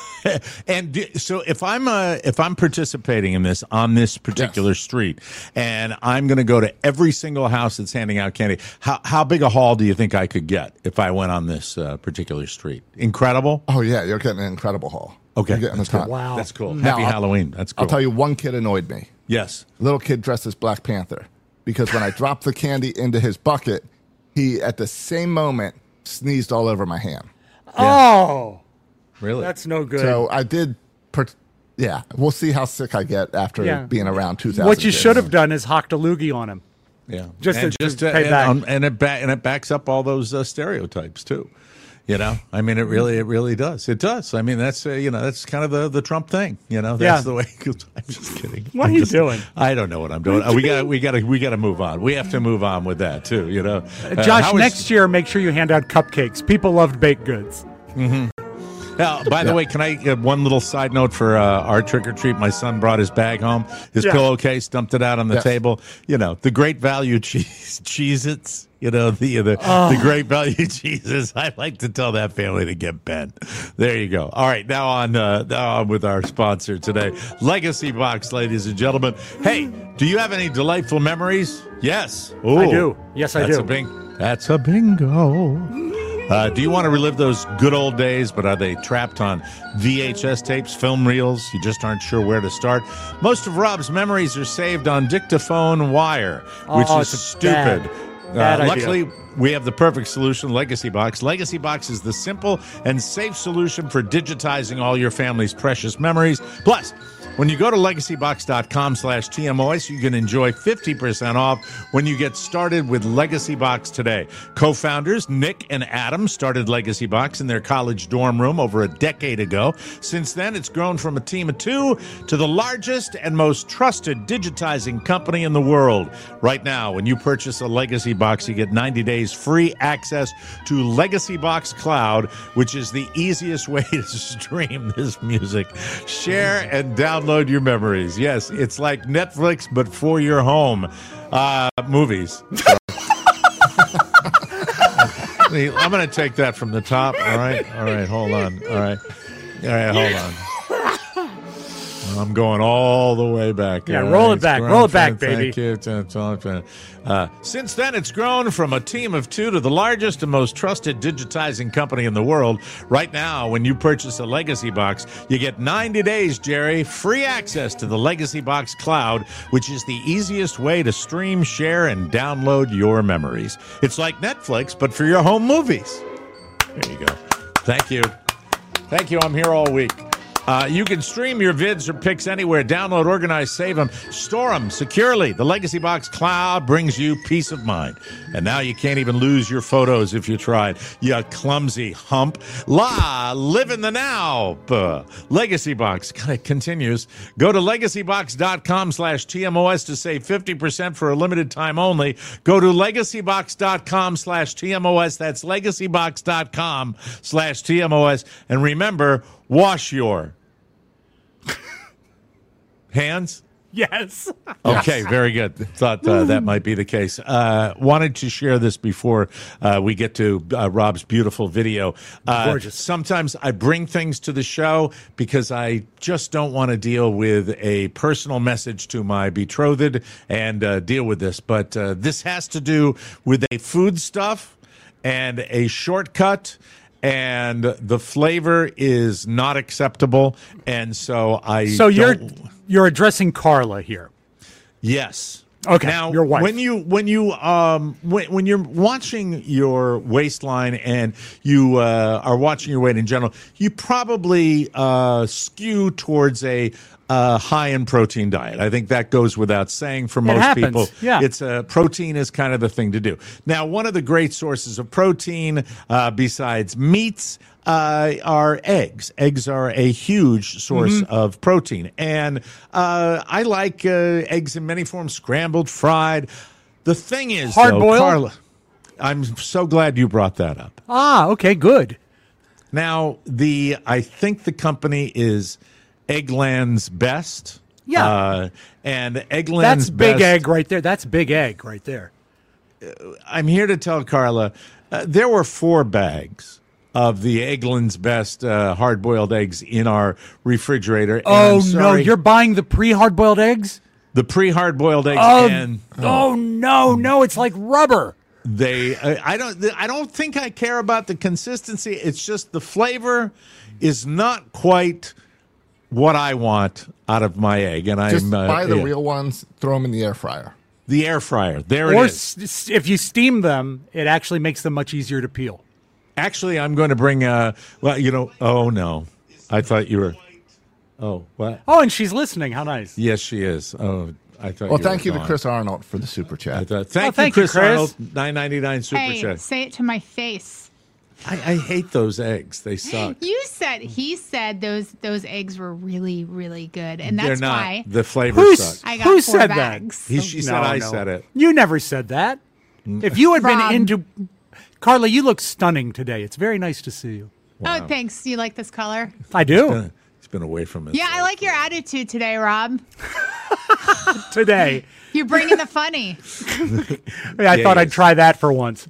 And do, so if I'm uh, if I'm participating in this on this particular Yes. street, and I'm going to go to every single house that's handing out candy, how how big a haul do you think I could get if I went on this uh, particular street? Incredible. Oh, yeah. You're getting an incredible haul. Okay, You're getting that's a ton. cool. Wow. That's cool. Now, Happy I'll- Halloween. That's cool. I'll tell you, one kid annoyed me. Yes. Little kid dressed as Black Panther, because when I dropped the candy into his bucket, he at the same moment sneezed all over my hand. Oh, Really? that's no good. So I did. Per- yeah, we'll see how sick I get after Yeah. being around two thousand. what you kids. should have done is hocked a loogie on him. Yeah. Just and to- just to uh, pay and, back. um, and it ba- and it backs up all those uh, stereotypes too. You know, I mean, it really, it really does. It does. I mean, that's uh, you know, that's kind of the, the Trump thing. You know, that's Yeah. the way. I'm just kidding. What I'm are you just- doing? I don't know what I'm doing. Uh, we got, we got to, we got to move on. We have to move on with that too. You know, Uh, Josh, how is- next year, make sure you hand out cupcakes. People loved baked goods. Now, by the way, can I uh, one little side note for uh, our trick or treat? My son brought his bag home, his Yeah. pillowcase, dumped it out on the Yes. table. You know, the great value cheese, Cheez-Its. You know, the the, Oh. the great value cheeses. I like to tell that family to get bent. There you go. All right, now on uh, now on with our sponsor today, Legacy Box, ladies and gentlemen. Hey, do you have any delightful memories? Yes, Ooh, I do. Yes, I that's do. A bing- that's a bingo. Uh, do you want to relive those good old days, but are they trapped on V H S tapes, film reels? You just aren't sure where to start. Most of Rob's memories are saved on dictaphone wire, which Oh, is it's a stupid. bad, bad uh, idea. luckily, we have the perfect solution, Legacy Box. Legacy Box is the simple and safe solution for digitizing all your family's precious memories. Plus, when you go to legacybox.com slash TMOS, you can enjoy fifty percent off when you get started with Legacy Box today. Co-founders Nick and Adam started Legacy Box in their college dorm room over a decade ago. Since then, it's grown from a team of two to the largest and most trusted digitizing company in the world. Right now, when you purchase a Legacy Box, you get ninety days free access to Legacy Box Cloud, which is the easiest way to stream this music, share, and download your memories. Yes, it's like Netflix, but for your home. Uh, movies. I'm going to take that from the top. All right. All right. Hold on. All right. All right. Hold on. I'm going all the way back. Yeah, All roll right, it back. it's Roll it grown back, from- baby. Thank you. It's all been- Uh, since then, it's grown from a team of two to the largest and most trusted digitizing company in the world. Right now, when you purchase a Legacy Box, you get ninety days, Jerry, free access to the Legacy Box Cloud, which is the easiest way to stream, share, and download your memories. It's like Netflix, but for your home movies. There you go. Thank you. Thank you. I'm here all week. Uh, you can stream your vids or pics anywhere. Download, organize, save them, store them securely. The Legacy Box Cloud brings you peace of mind. And now you can't even lose your photos if you tried. You clumsy hump. La, live in the now. Buh. Legacy Box continues. Go to legacybox.com slash TMOS to save fifty percent for a limited time only. Go to legacybox.com slash TMOS. That's legacybox.com slash TMOS. And remember, wash your hands? Yes. Okay, very good. Thought uh, that might be the case. Uh, wanted to share this before uh, we get to uh, Rob's beautiful video. Uh, Gorgeous. Sometimes I bring things to the show because I just don't want to deal with a personal message to my betrothed and uh, deal with this. But uh, this has to do with a food stuff and a shortcut. And the flavor is not acceptable, and so I. So you're don't... you're addressing Carla here. Yes. Okay. Now, your wife. when you when you um when, when you're watching your waistline and you uh, are watching your weight in general, you probably uh, skew towards a. Uh, high in protein diet. I think that goes without saying for most happens. people. Yeah. It's uh, protein is kind of the thing to do. Now, one of the great sources of protein, uh, besides meats, uh, are eggs. Eggs are a huge source Mm-hmm. of protein, and uh, I like uh, eggs in many forms: scrambled, fried. The thing is, Hard though, boiled? Carla, I'm so glad you brought that up. Ah, okay, good. Now, the I think the company is Eggland's Best. Yeah. Uh, and Eggland's That's big Best, egg right there. That's big egg right there. I'm here to tell Carla, uh, there were four bags of the Eggland's Best uh, hard-boiled eggs in our refrigerator. And Oh, I'm no, sorry, you're buying the pre-hard-boiled eggs? the pre-hard-boiled eggs, Oh, and oh, no, no, it's like rubber. they. Uh, I don't. I don't think I care about the consistency. It's just the flavor is not quite what I want out of my egg, and Just I'm uh, buy the yeah. real ones, throw them in the air fryer. The air fryer. There Or it is. s- if you steam them, it actually makes them much easier to peel. Actually, I'm going to bring. Uh, well, you know. Oh no, I thought you were. Oh, what? Oh, and she's listening. How nice. Yes, she is. Oh, I thought. Well, you thank were you to gone. Chris Arnold for the super I chat. thought, thank, Oh, thank you, you, Chris, Chris. Arnold. nine ninety-nine super Hey, chat. say it to my face. I, I hate those eggs. They suck. You said he said those those eggs were really really good, and They're that's not. why The flavor Who, sucks. I got who four said bags. that? He, she said No, I no. said it. You never said that. If you had been Rob. into... Carla, you look stunning today. It's very nice to see you. Oh, thanks. You like this color? I do. Uh, He's been away from it. Yeah, I like your attitude today, Rob. Today. You're bringing the funny. I Yeah, thought he I'd is. try that for once.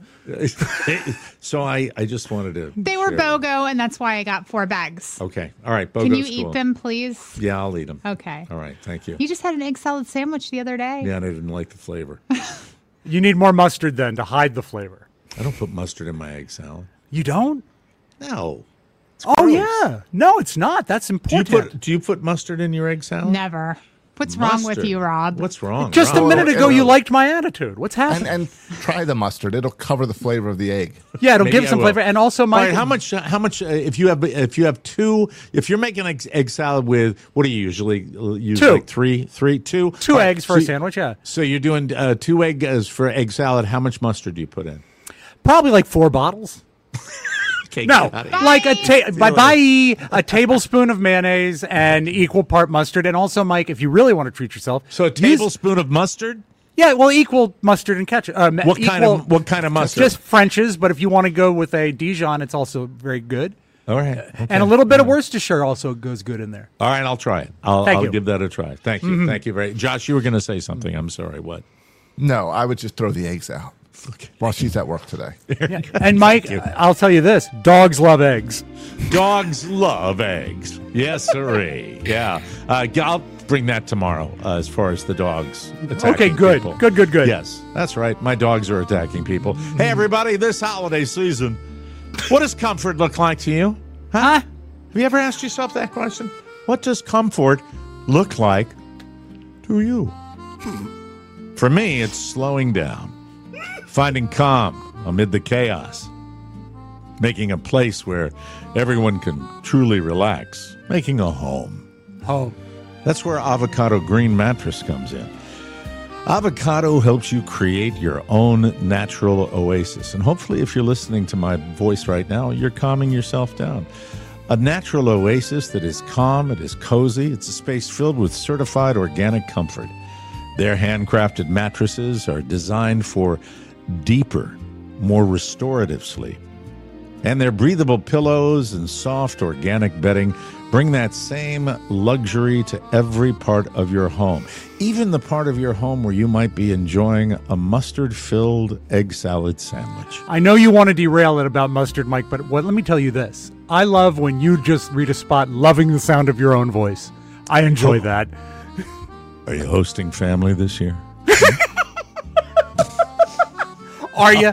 So I, I just wanted to. They were share. BOGO, and that's why I got four bags. Okay. All right. Can you Bogo's eat cool. them, please? Yeah, I'll eat them. Okay. All right. Thank you. You just had an egg salad sandwich the other day. Yeah, and I didn't like the flavor. You need more mustard then to hide the flavor. I don't put mustard in my egg salad. You don't? No. It's Oh, gross. yeah. No, it's not. That's Do you important. put Do you put mustard in your egg salad? Never. What's wrong with Mustard. you, Rob? What's wrong? Just a Rob? minute ago, it'll- you liked my attitude. What's happening? And and try the mustard; it'll cover the flavor of the egg. yeah, it'll Maybe give I some will. flavor. And also, All my right, how much? uh, How much? Uh, if you have, if you have two, if you're making egg, egg salad with, what do you usually uh, use? Two. Like three, three, two, two All right, eggs for so a you- sandwich? Yeah, So you're doing uh, two eggs for egg salad. How much mustard do you put in? probably like four bottles. Okay, No, get outta here. like a ta- Bye. by bye a tablespoon of mayonnaise and equal part mustard. And also, Mike, if you really want to treat yourself, So a use- tablespoon of mustard. yeah, well, equal mustard and ketchup. Uh, ma- What kind equal- of what kind of mustard? Just French's, but if you want to go with a Dijon, it's also very good. all right, okay. And a little bit of Worcestershire also goes good in there. All right, I'll try it. I'll, Thank I'll you. give that a try. Thank you. Thank you very. Josh, you were going to say something. I'm sorry. What? No, I would just throw the eggs out while she's at work today. Yeah. And Mike, I'll tell you this: dogs love eggs. Dogs love eggs. Yes, sirree. Yeah. Uh, I'll bring that tomorrow uh, as far as the dogs attacking Okay, good. people. Good, good, good. Yes, that's right. My dogs are attacking people. Hey, everybody, this holiday season, what does comfort look like to you? Huh? Huh? Have you ever asked yourself that question? What does comfort look like to you? For me, it's slowing down, finding calm amid the chaos. making a place where everyone can truly relax, making a home. Home. That's where Avocado Green Mattress comes in. Avocado helps you create your own natural oasis. And hopefully, if you're listening to my voice right now, you're calming yourself down. A natural oasis that is calm, it is cozy, it's a space filled with certified organic comfort. Their handcrafted mattresses are designed for deeper, more restorative sleep. And their breathable pillows and soft organic bedding bring that same luxury to every part of your home, even the part of your home where you might be enjoying a mustard-filled egg salad sandwich. I know you want to derail it about mustard, Mike, but what, let me tell you this. I love when you just read a spot loving the sound of your own voice. I enjoy that. Are you hosting family this year? Are you?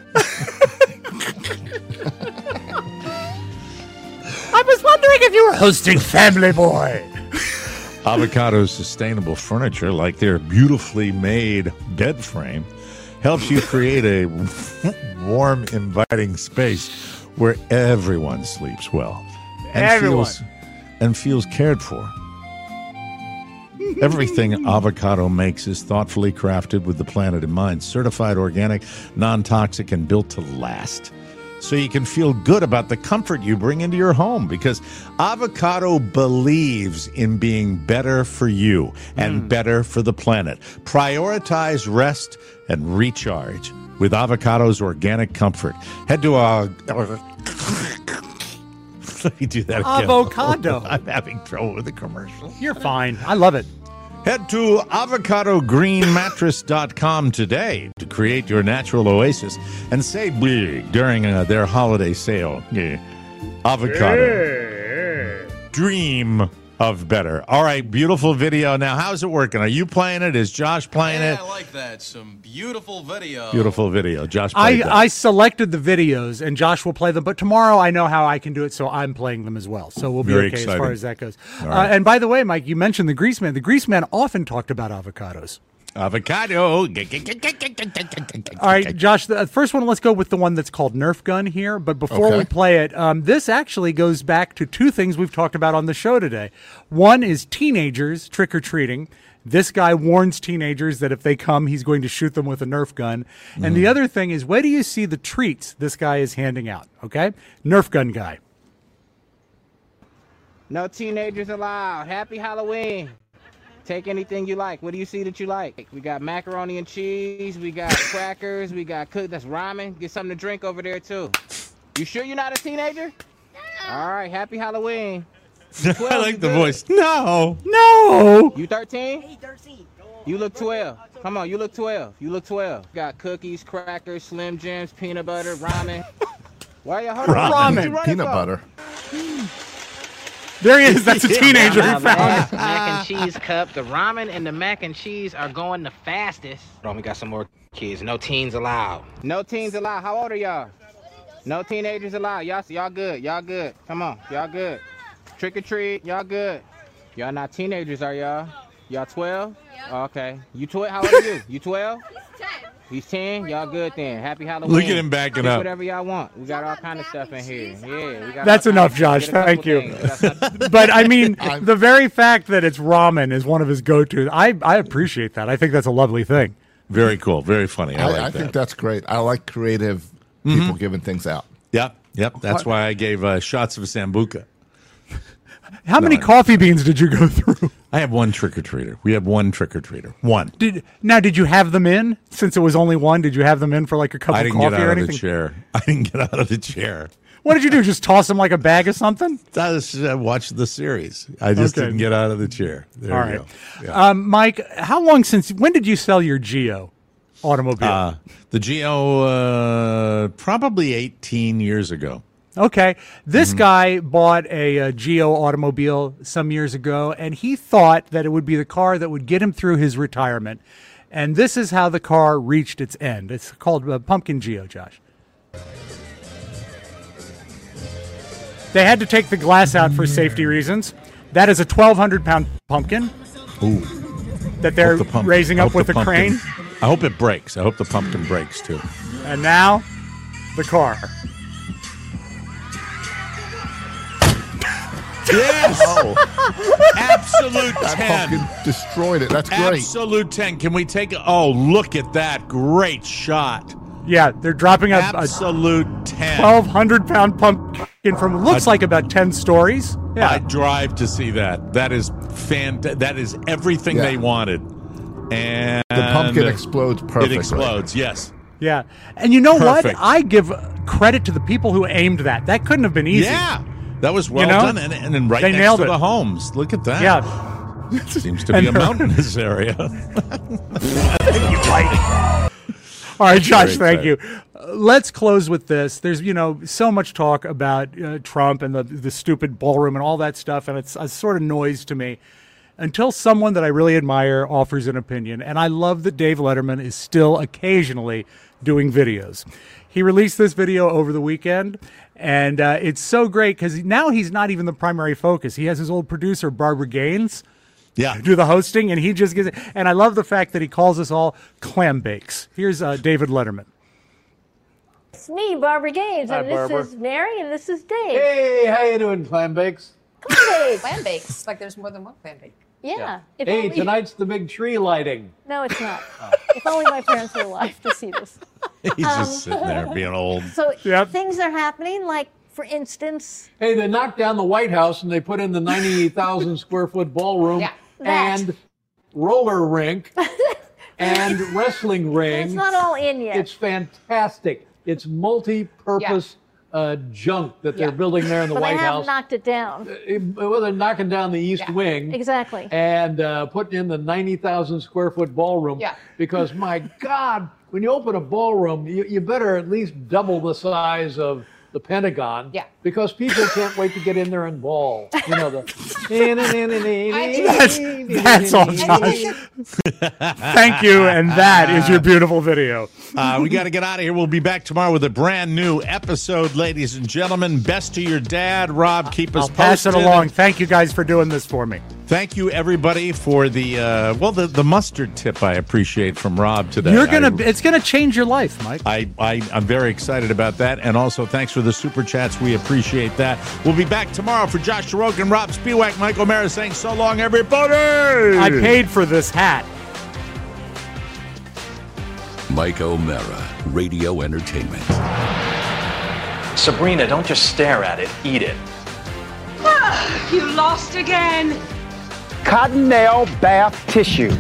I was wondering if you were hosting Family Boy. Avocado's sustainable furniture, like their beautifully made bed frame, helps you create a warm, inviting space where everyone sleeps well and Everyone. feels and feels cared for. Everything Avocado makes is thoughtfully crafted with the planet in mind, certified organic, non-toxic, and built to last. So you can feel good about the comfort you bring into your home, because Avocado believes in being better for you and mm. better for the planet. Prioritize rest and recharge with Avocado's organic comfort. Head to a... Let me do that again. Avocado. I'm having trouble with the commercial. You're fine. I love it. Head to avocado green mattress dot com today to create your natural oasis and save big during uh, their holiday sale. Yeah. Avocado. Dream of better. All right, beautiful video. Now, how's it working? Are you playing it? Is Josh playing yeah, it? I like that. Some beautiful video. Beautiful video. Josh I, played that. I selected the videos, and Josh will play them. But tomorrow I know how I can do it, so I'm playing them as well. So we'll be Very okay exciting. as far as that goes. All right. Uh, and by the way, Mike, you mentioned the Grease Man. The Grease Man often talked about avocados. Avocado. All right, Josh, the first one, let's go with the one that's called Nerf Gun here. But before Okay. we play it, um, this actually goes back to two things we've talked about on the show today. One is teenagers trick-or-treating. This guy warns teenagers that if they come, he's going to shoot them with a Nerf gun. And Mm-hmm. the other thing is, where do you see the treats this guy is handing out? Okay? Nerf Gun guy. No teenagers allowed. Happy Halloween. Take anything you like. What do you see that you like? We got macaroni and cheese. We got crackers. We got cook. That's ramen. Get something to drink over there, too. You sure you're not a teenager? All right. Happy Halloween. twelve, I like you the good? voice. No. No! You thirteen? You look twelve. Come on, you look twelve. You look twelve. Got cookies, crackers, Slim Jims, peanut butter, ramen. Why you holding Ramen. on? What you running Peanut for? butter. There he is. That's a teenager he Uh, found. mac, mac and cheese cup. The ramen and the mac and cheese are going the fastest. Hold on, we got some more kids. No teens allowed. No teens allowed. How old are y'all? No teenagers allowed. Y'all, y'all good. Y'all good. Come on, y'all good. Trick or treat. Y'all good. Y'all not teenagers, are y'all? Y'all twelve? Oh, okay. You twelve? How old are you? You twelve? He's ten. Y'all good then. Happy Halloween. Look at him backing Pick up. Whatever y'all want. We got all kind of stuff in here. Yeah, we got. That's all enough, kinds- Josh. get a couple Thank you. things. We got something- But I mean, the very fact that it's ramen is one of his go-tos. I, I appreciate that. I think that's a lovely thing. Very cool. Very funny. I, I, like I that. think that's great. I like creative people giving things out. Yep. Yep. That's why I gave uh, shots of Sambuca. How many I- coffee beans did you go through? I have one trick or treater. We have one trick or treater. One. Did now? Did you have them in? Since it was only one, did you have them in for like a cup I of didn't coffee get or out of anything? the chair. I didn't get out of the chair. What did you do? Just toss them like a bag of something? I just uh, watched the series. I just Okay. didn't get out of the chair. There All you right, go. Yeah. um, Mike. How long since? When did you sell your Geo automobile? Uh, the Geo, uh, probably eighteen years ago. Okay. This Mm-hmm. guy bought a, uh Geo automobile some years ago, and he thought that it would be the car that would get him through his retirement. And this is how the car reached its end. It's called uh, Pumpkin Geo, Josh. They had to take the glass out for safety reasons. That is a twelve hundred pound pumpkin Ooh. that they're Hope the pump- raising I up hope with the a pumpkin- crane. I hope it breaks. I hope the pumpkin breaks, too. And now, the car. Yes. Oh, Absolute that ten. pumpkin destroyed it. That's great. Absolute ten. Can we take? Oh, look at that! Great shot. Yeah, they're dropping a, a Absolute ten. twelve hundred pound pumpkin from looks like about ten stories. Yeah, I drive to see that. That is fan. That is everything Yeah. they wanted. And The pumpkin explodes perfectly. It explodes. Yes. yeah. And you know Perfect. what? I give credit to the people who aimed that. That couldn't have been easy. Yeah. That was well You know? done, and, and then right They next nailed to it. the homes. Look at that. Yeah. Seems to be a And- mountainous area. All right, Josh, Very thank you. Uh, let's close with this. There's, you know, so much talk about uh, Trump and the the stupid ballroom and all that stuff, and it's a sort of noise to me until someone that I really admire offers an opinion. And I love that Dave Letterman is still occasionally doing videos. He released this video over the weekend, and uh, it's so great because now he's not even the primary focus. He has his old producer, Barbara Gaines, Yeah. do the hosting, and he just gives it. And I love the fact that he calls us all clam bakes. Here's uh, David Letterman. It's me, Barbara Gaines, Hi, and this Barbara. is Mary, and this is Dave. Hey, how you doing, clam bakes? Clam Dave. Clam bakes. It's like there's more than one clam bake. Yeah. If Hey, only- tonight's the big tree lighting. No, it's not. If only my parents were alive to see this. He's Um, just sitting there being old. So Yep. things are happening, like, for instance, Hey, they knocked down the White House and they put in the ninety thousand square foot ballroom Yeah. That. and roller rink and wrestling ring. it's not all in yet. It's fantastic. It's multi-purpose uh, junk that they're Yeah. building there in the but White they haven't House. knocked it down. Uh, Well, they're knocking down the East Yeah. Wing. Exactly. And uh, putting in the ninety thousand square foot ballroom. Yeah. Because, my God, when you open a ballroom, you, you better at least double the size of the Pentagon. Yeah. Because people can't wait to get in there and ball. You know, the. That's, that's all, Josh. Thank you, and that is your beautiful video. Uh, we got to get out of here. We'll be back tomorrow with a brand new episode, ladies and gentlemen. Best to your dad, Rob. Keep us I'll pass it posted. along. Thank you guys for doing this for me. Thank you, everybody, for the uh, well, the, the mustard tip. I appreciate from Rob today. You're gonna. I, It's gonna change your life, Mike. I, I I'm very excited about that, and also thanks for the super chats. We appreciate that. We'll be back tomorrow for Josh Rogan, Rob Spiewak, Mike O'Mara saying so long, everybody. I paid for this hat. Mike O'Mara, Radio Entertainment. Sabrina, don't just stare at it, eat it. You lost again. Cotton nail bath tissue.